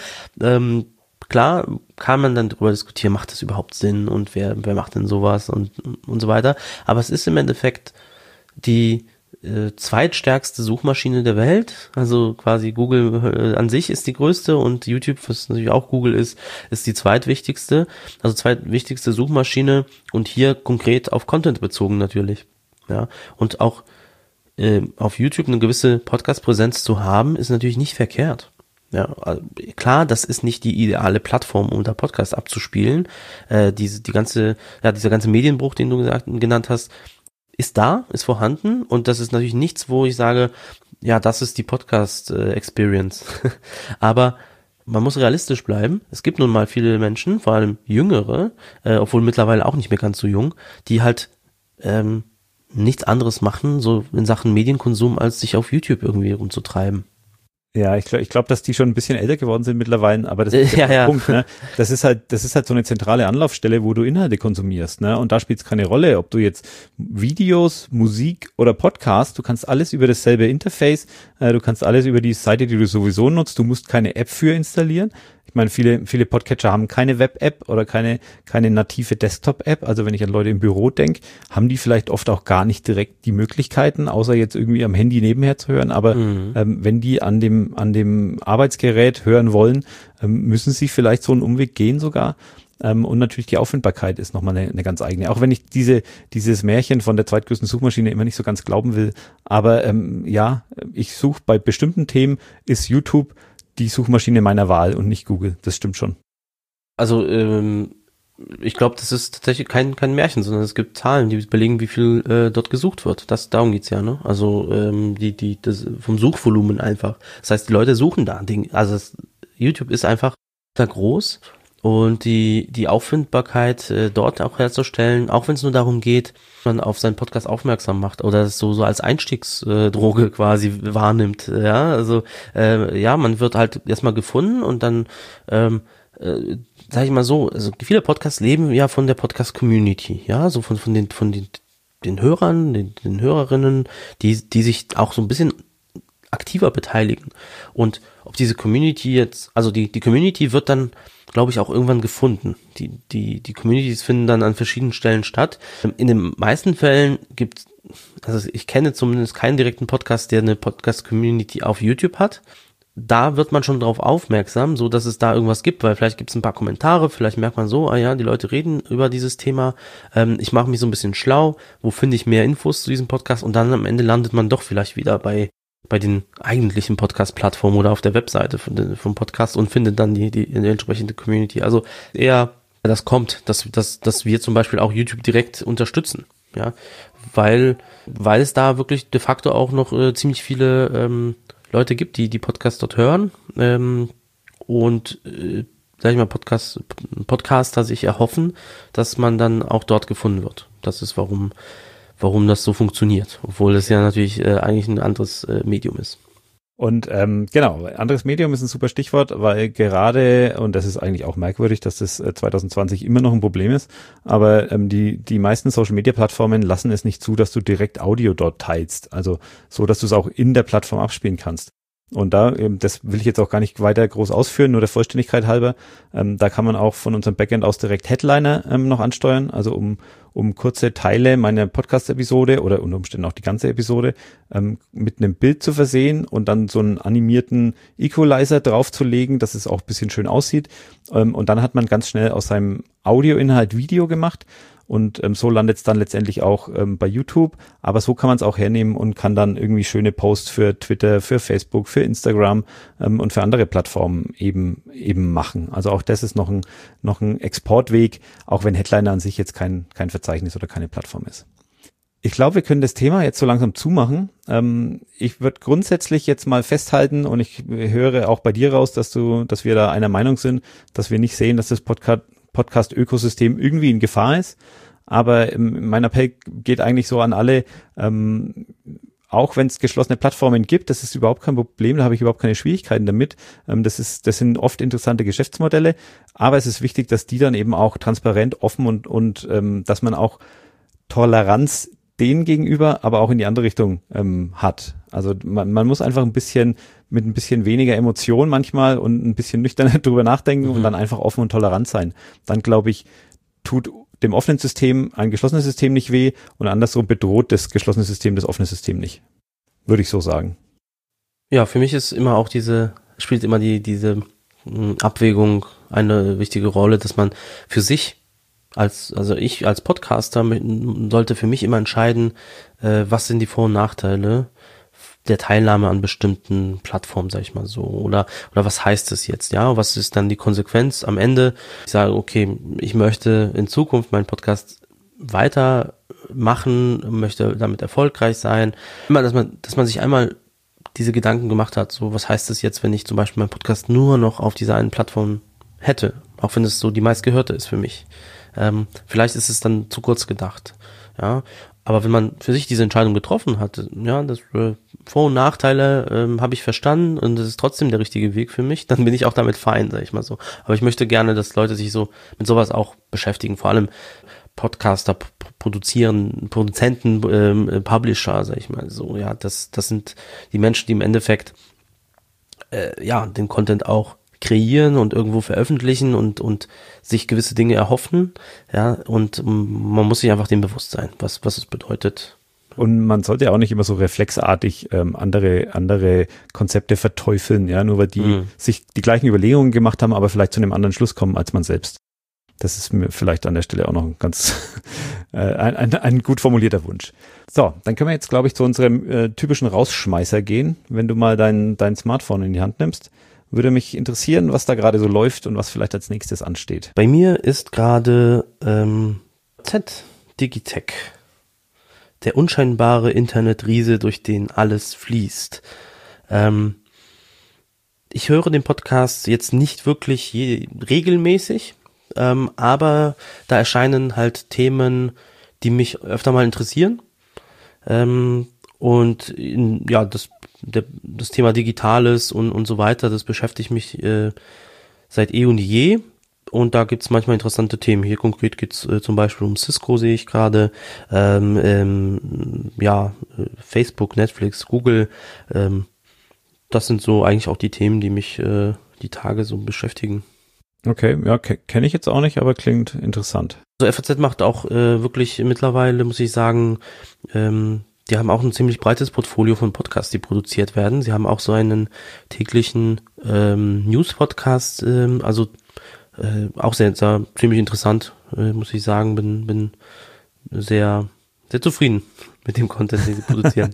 Klar kann man dann darüber diskutieren, macht das überhaupt Sinn und wer macht denn sowas und so weiter. Aber es ist im Endeffekt die zweitstärkste Suchmaschine der Welt. Also quasi Google an sich ist die größte und YouTube, was natürlich auch Google ist die zweitwichtigste. Also zweitwichtigste Suchmaschine und hier konkret auf Content bezogen natürlich. Ja, und auch auf YouTube eine gewisse Podcast-Präsenz zu haben, ist natürlich nicht verkehrt. Ja, klar, das ist nicht die ideale Plattform, um da Podcasts abzuspielen. Dieser ganze Medienbruch, den du genannt hast, ist vorhanden und das ist natürlich nichts, wo ich sage, ja, das ist die Podcast-Experience. Aber man muss realistisch bleiben. Es gibt nun mal viele Menschen, vor allem Jüngere, obwohl mittlerweile auch nicht mehr ganz so jung, die halt nichts anderes machen, so in Sachen Medienkonsum, als sich auf YouTube irgendwie rumzutreiben. Ja, ich glaube, dass die schon ein bisschen älter geworden sind mittlerweile, aber das ist der Punkt, ne? Das ist halt so eine zentrale Anlaufstelle, wo du Inhalte konsumierst, ne? Und da spielt es keine Rolle, ob du jetzt Videos, Musik oder Podcast, du kannst alles über dasselbe Interface, du kannst alles über die Seite, die du sowieso nutzt, du musst keine App für installieren. Ich meine, viele Podcatcher haben keine Web-App oder keine native Desktop-App. Also wenn ich an Leute im Büro denke, haben die vielleicht oft auch gar nicht direkt die Möglichkeiten, außer jetzt irgendwie am Handy nebenher zu hören. Aber wenn die an dem Arbeitsgerät hören wollen, müssen sie vielleicht so einen Umweg gehen sogar. Und natürlich die Auffindbarkeit ist nochmal eine ganz eigene. Auch wenn ich dieses Märchen von der zweitgrößten Suchmaschine immer nicht so ganz glauben will. Aber ich suche bei bestimmten Themen, ist YouTube die Suchmaschine meiner Wahl und nicht Google. Das stimmt schon. Also ich glaube, das ist tatsächlich kein Märchen, sondern es gibt Zahlen, die belegen, wie viel dort gesucht wird. Darum geht's ja, ne? Also das vom Suchvolumen einfach. Das heißt, die Leute suchen da Dinge. Also YouTube ist einfach da groß und die Auffindbarkeit dort auch herzustellen, auch wenn es nur darum geht, man auf seinen Podcast aufmerksam macht oder es so als Einstiegsdroge quasi wahrnimmt, ja, also man wird halt erstmal gefunden und dann sag ich mal so, also viele Podcasts leben ja von der Podcast-Community, ja, so von den Hörern, den Hörerinnen, die sich auch so ein bisschen aktiver beteiligen. Und ob diese Community jetzt, also die Community wird dann, glaube ich, auch irgendwann gefunden. Die Communities finden dann an verschiedenen Stellen statt. In den meisten Fällen also ich kenne zumindest keinen direkten Podcast, der eine Podcast-Community auf YouTube hat. Da wird man schon drauf aufmerksam, so dass es da irgendwas gibt, weil vielleicht gibt es ein paar Kommentare, vielleicht merkt man so, die Leute reden über dieses Thema, ich mache mich so ein bisschen schlau, wo finde ich mehr Infos zu diesem Podcast und dann am Ende landet man doch vielleicht wieder bei den eigentlichen Podcast-Plattformen oder auf der Webseite vom Podcast und findet dann die entsprechende Community. Also eher, das kommt, dass wir zum Beispiel auch YouTube direkt unterstützen, ja, weil es da wirklich de facto auch noch ziemlich viele Leute gibt, die Podcasts dort hören und sag ich mal, Podcaster sich erhoffen, dass man dann auch dort gefunden wird. Das ist warum das so funktioniert, obwohl es ja natürlich eigentlich ein anderes Medium ist. Und genau, anderes Medium ist ein super Stichwort, weil gerade, und das ist eigentlich auch merkwürdig, dass das 2020 immer noch ein Problem ist, aber die meisten Social-Media-Plattformen lassen es nicht zu, dass du direkt Audio dort teilst, also so, dass du es auch in der Plattform abspielen kannst. Und da, das will ich jetzt auch gar nicht weiter groß ausführen, nur der Vollständigkeit halber, da kann man auch von unserem Backend aus direkt Headliner noch ansteuern, also um kurze Teile meiner Podcast-Episode oder unter Umständen auch die ganze Episode mit einem Bild zu versehen und dann so einen animierten Equalizer draufzulegen, dass es auch ein bisschen schön aussieht. Und dann hat man ganz schnell aus seinem Audioinhalt Video gemacht. Und so landet es dann letztendlich auch bei YouTube. Aber so kann man es auch hernehmen und kann dann irgendwie schöne Posts für Twitter, für Facebook, für Instagram und für andere Plattformen eben machen. Also auch das ist noch ein Exportweg, auch wenn Headliner an sich jetzt kein Verzeichnis oder keine Plattform ist. Ich glaube, wir können das Thema jetzt so langsam zumachen. Ich würde grundsätzlich jetzt mal festhalten und ich höre auch bei dir raus, dass wir da einer Meinung sind, dass wir nicht sehen, dass das Podcast-Ökosystem irgendwie in Gefahr ist. Aber mein Appell geht eigentlich so an alle, auch wenn es geschlossene Plattformen gibt, das ist überhaupt kein Problem, da habe ich überhaupt keine Schwierigkeiten damit. Das sind oft interessante Geschäftsmodelle, aber es ist wichtig, dass die dann eben auch transparent, offen und dass man auch Toleranz denen gegenüber, aber auch in die andere Richtung hat. Also man muss einfach mit ein bisschen weniger Emotion manchmal und ein bisschen nüchterner drüber nachdenken und dann einfach offen und tolerant sein. Dann, glaube ich, tut dem offenen System ein geschlossenes System nicht weh und andersrum bedroht das geschlossene System das offene System nicht. Würde ich so sagen. Ja, für mich ist immer auch spielt immer diese Abwägung eine wichtige Rolle, dass man für sich ich als Podcaster sollte für mich immer entscheiden, was sind die Vor- und Nachteile der Teilnahme an bestimmten Plattformen, sag ich mal so, oder was heißt es jetzt, ja, was ist dann die Konsequenz am Ende? Ich sage, okay, ich möchte in Zukunft meinen Podcast weitermachen, möchte damit erfolgreich sein, immer, dass man sich einmal diese Gedanken gemacht hat, so, was heißt es jetzt, wenn ich zum Beispiel meinen Podcast nur noch auf dieser einen Plattform hätte, auch wenn es so die meistgehörte ist für mich. Vielleicht ist es dann zu kurz gedacht, ja. Aber wenn man für sich diese Entscheidung getroffen hat, ja, das Vor- und Nachteile habe ich verstanden und das ist trotzdem der richtige Weg für mich, dann bin ich auch damit fein, sag ich mal so. Aber ich möchte gerne, dass Leute sich so mit sowas auch beschäftigen, vor allem Podcaster, Produzenten, Publisher, sag ich mal so. Ja, das sind die Menschen, die im Endeffekt den Content auch kreieren und irgendwo veröffentlichen und sich gewisse Dinge erhoffen, ja, und man muss sich einfach dem bewusst sein, was es bedeutet. Und man sollte ja auch nicht immer so reflexartig andere Konzepte verteufeln, ja, nur weil die sich die gleichen Überlegungen gemacht haben, aber vielleicht zu einem anderen Schluss kommen als man selbst. Das ist mir vielleicht an der Stelle auch noch ein ganz ein gut formulierter Wunsch. So, dann können wir jetzt, glaube ich, zu unserem typischen Rausschmeißer gehen. Wenn du mal dein Smartphone in die Hand nimmst, würde mich interessieren, was da gerade so läuft und was vielleicht als nächstes ansteht. Bei mir ist gerade Digitech, der unscheinbare Internetriese, durch den alles fließt. Ich höre den Podcast jetzt nicht wirklich regelmäßig, aber da erscheinen halt Themen, die mich öfter mal interessieren. Das Thema Digitales und so weiter, das beschäftigt mich seit eh und je. Und da gibt's manchmal interessante Themen. Hier konkret geht's zum Beispiel um Cisco, sehe ich gerade. Facebook, Netflix, Google. Das sind so eigentlich auch die Themen, die mich die Tage so beschäftigen. Okay, ja, kenne ich jetzt auch nicht, aber klingt interessant. Also FAZ macht auch wirklich mittlerweile, muss ich sagen, die haben auch ein ziemlich breites Portfolio von Podcasts, die produziert werden. Sie haben auch so einen täglichen News-Podcast, auch sehr ziemlich interessant, muss ich sagen. Bin sehr, sehr zufrieden mit dem Content, den sie produzieren.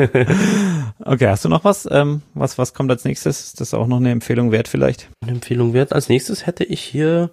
Okay, hast du noch was? Was kommt als nächstes? Ist das auch noch eine Empfehlung wert vielleicht? Eine Empfehlung wert. Als nächstes hätte ich hier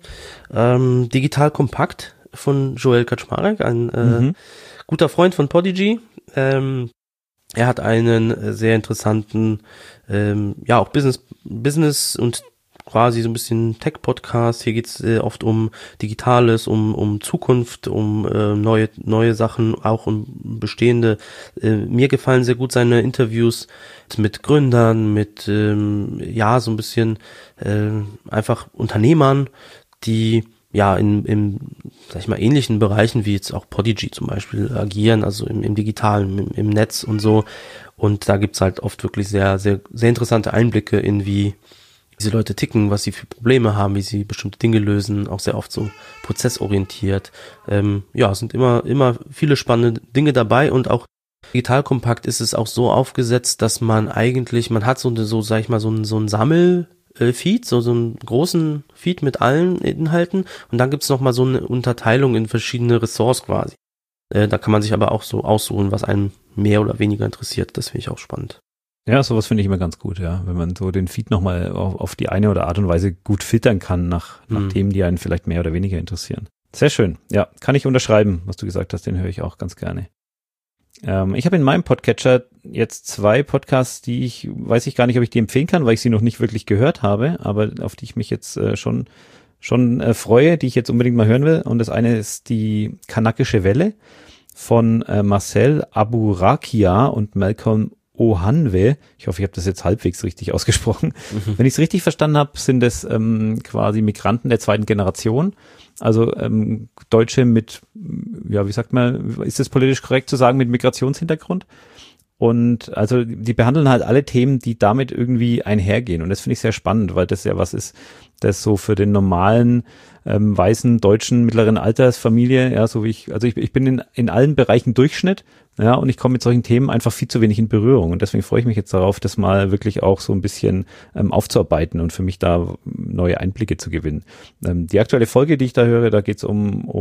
Digital Kompakt von Joel Kaczmarek, ein guter Freund von Podigy. Er hat einen sehr interessanten, auch Business und quasi so ein bisschen Tech-Podcast. Hier geht's oft um Digitales, um Zukunft, um neue Sachen, auch um bestehende. Mir gefallen sehr gut seine Interviews mit Gründern, mit so ein bisschen einfach Unternehmern, die ja in sag ich mal, ähnlichen Bereichen wie jetzt auch Podigy zum Beispiel agieren, also im Digitalen, im Netz und so. Und da gibt's halt oft wirklich sehr, sehr, sehr interessante Einblicke in wie diese Leute ticken, was sie für Probleme haben, wie sie bestimmte Dinge lösen, auch sehr oft so prozessorientiert. Sind immer viele spannende Dinge dabei und auch Digital Kompakt ist es auch so aufgesetzt, dass man hat sag ich mal, so ein Sammelfeed, so einen großen Feed mit allen Inhalten und dann gibt's noch mal so eine Unterteilung in verschiedene Ressorts quasi. Da kann man sich aber auch so aussuchen, was einem mehr oder weniger interessiert. Das finde ich auch spannend. Ja, sowas finde ich immer ganz gut, ja. Wenn man so den Feed nochmal auf die eine oder Art und Weise gut filtern kann nach Themen, die einen vielleicht mehr oder weniger interessieren. Sehr schön. Ja, kann ich unterschreiben, was du gesagt hast, den höre ich auch ganz gerne. Ich habe in meinem Podcatcher jetzt 2 Podcasts, weiß ich gar nicht, ob ich die empfehlen kann, weil ich sie noch nicht wirklich gehört habe, aber auf die ich mich jetzt schon freue, die ich jetzt unbedingt mal hören will. Und das eine ist die Kanakische Welle von Marcel Aburakia und Malcolm Ohanwe. Ich hoffe, ich habe das jetzt halbwegs richtig ausgesprochen. Wenn ich es richtig verstanden habe, sind es quasi Migranten der 2. Generation. Also Deutsche mit, ja, wie sagt man, ist es politisch korrekt zu sagen, mit Migrationshintergrund? Und also die behandeln halt alle Themen, die damit irgendwie einhergehen. Und das finde ich sehr spannend, weil das ja was ist, das so für den normalen weißen deutschen mittleren Altersfamilie, ja, so wie ich bin in allen Bereichen Durchschnitt, ja, und ich komme mit solchen Themen einfach viel zu wenig in Berührung. Und deswegen freue ich mich jetzt darauf, das mal wirklich auch so ein bisschen aufzuarbeiten und für mich da neue Einblicke zu gewinnen. Die aktuelle Folge, die ich da höre, da geht es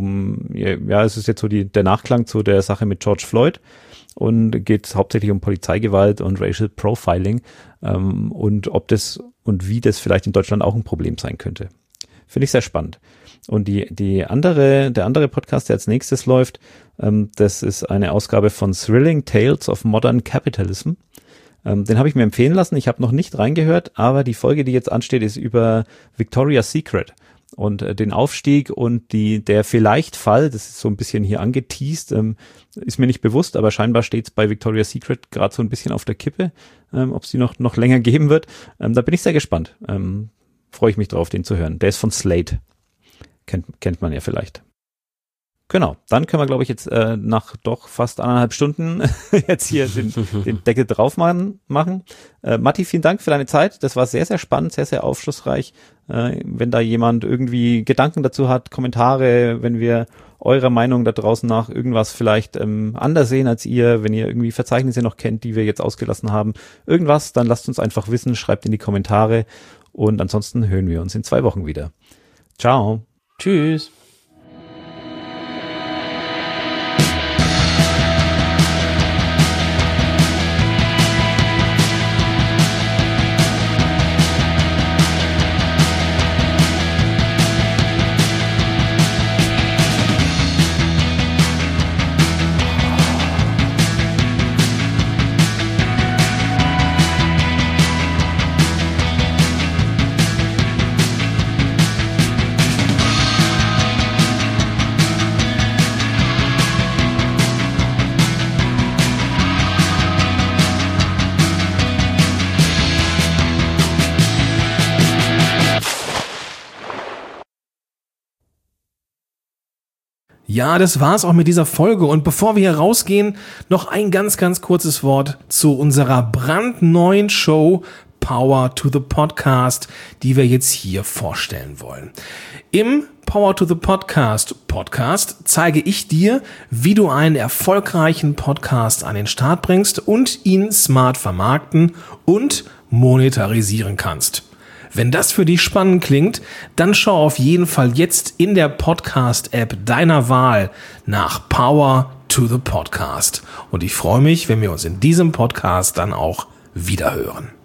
es ist jetzt so der Nachklang zu der Sache mit George Floyd. Und geht hauptsächlich um Polizeigewalt und Racial Profiling und ob das und wie das vielleicht in Deutschland auch ein Problem sein könnte. Finde ich sehr spannend. Und der andere Podcast, der als nächstes läuft, das ist eine Ausgabe von Thrilling Tales of Modern Capitalism. Den habe ich mir empfehlen lassen. Ich habe noch nicht reingehört, aber die Folge, die jetzt ansteht, ist über Victoria's Secret. Und den Aufstieg und der vielleicht Fall, das ist so ein bisschen hier angeteased, ist mir nicht bewusst, aber scheinbar steht es bei Victoria's Secret gerade so ein bisschen auf der Kippe, ob es die noch länger geben wird. Da bin ich sehr gespannt. Freue ich mich drauf, den zu hören. Der ist von Slate. Kennt man ja vielleicht. Genau, dann können wir, glaube ich, jetzt nach doch fast 1,5 Stunden jetzt hier den Deckel drauf machen. Matti, vielen Dank für deine Zeit. Das war sehr, sehr spannend, sehr, sehr aufschlussreich. Wenn da jemand irgendwie Gedanken dazu hat, Kommentare, wenn wir eurer Meinung da draußen nach irgendwas vielleicht anders sehen als ihr, wenn ihr irgendwie Verzeichnisse noch kennt, die wir jetzt ausgelassen haben, irgendwas, dann lasst uns einfach wissen, schreibt in die Kommentare und ansonsten hören wir uns in 2 Wochen wieder. Ciao. Tschüss. Ja, das war's auch mit dieser Folge. Und bevor wir hier rausgehen, noch ein ganz, ganz kurzes Wort zu unserer brandneuen Show Power to the Podcast, die wir jetzt hier vorstellen wollen. Im Power to the Podcast zeige ich dir, wie du einen erfolgreichen Podcast an den Start bringst und ihn smart vermarkten und monetarisieren kannst. Wenn das für dich spannend klingt, dann schau auf jeden Fall jetzt in der Podcast-App deiner Wahl nach Power to the Podcast. Und ich freue mich, wenn wir uns in diesem Podcast dann auch wiederhören.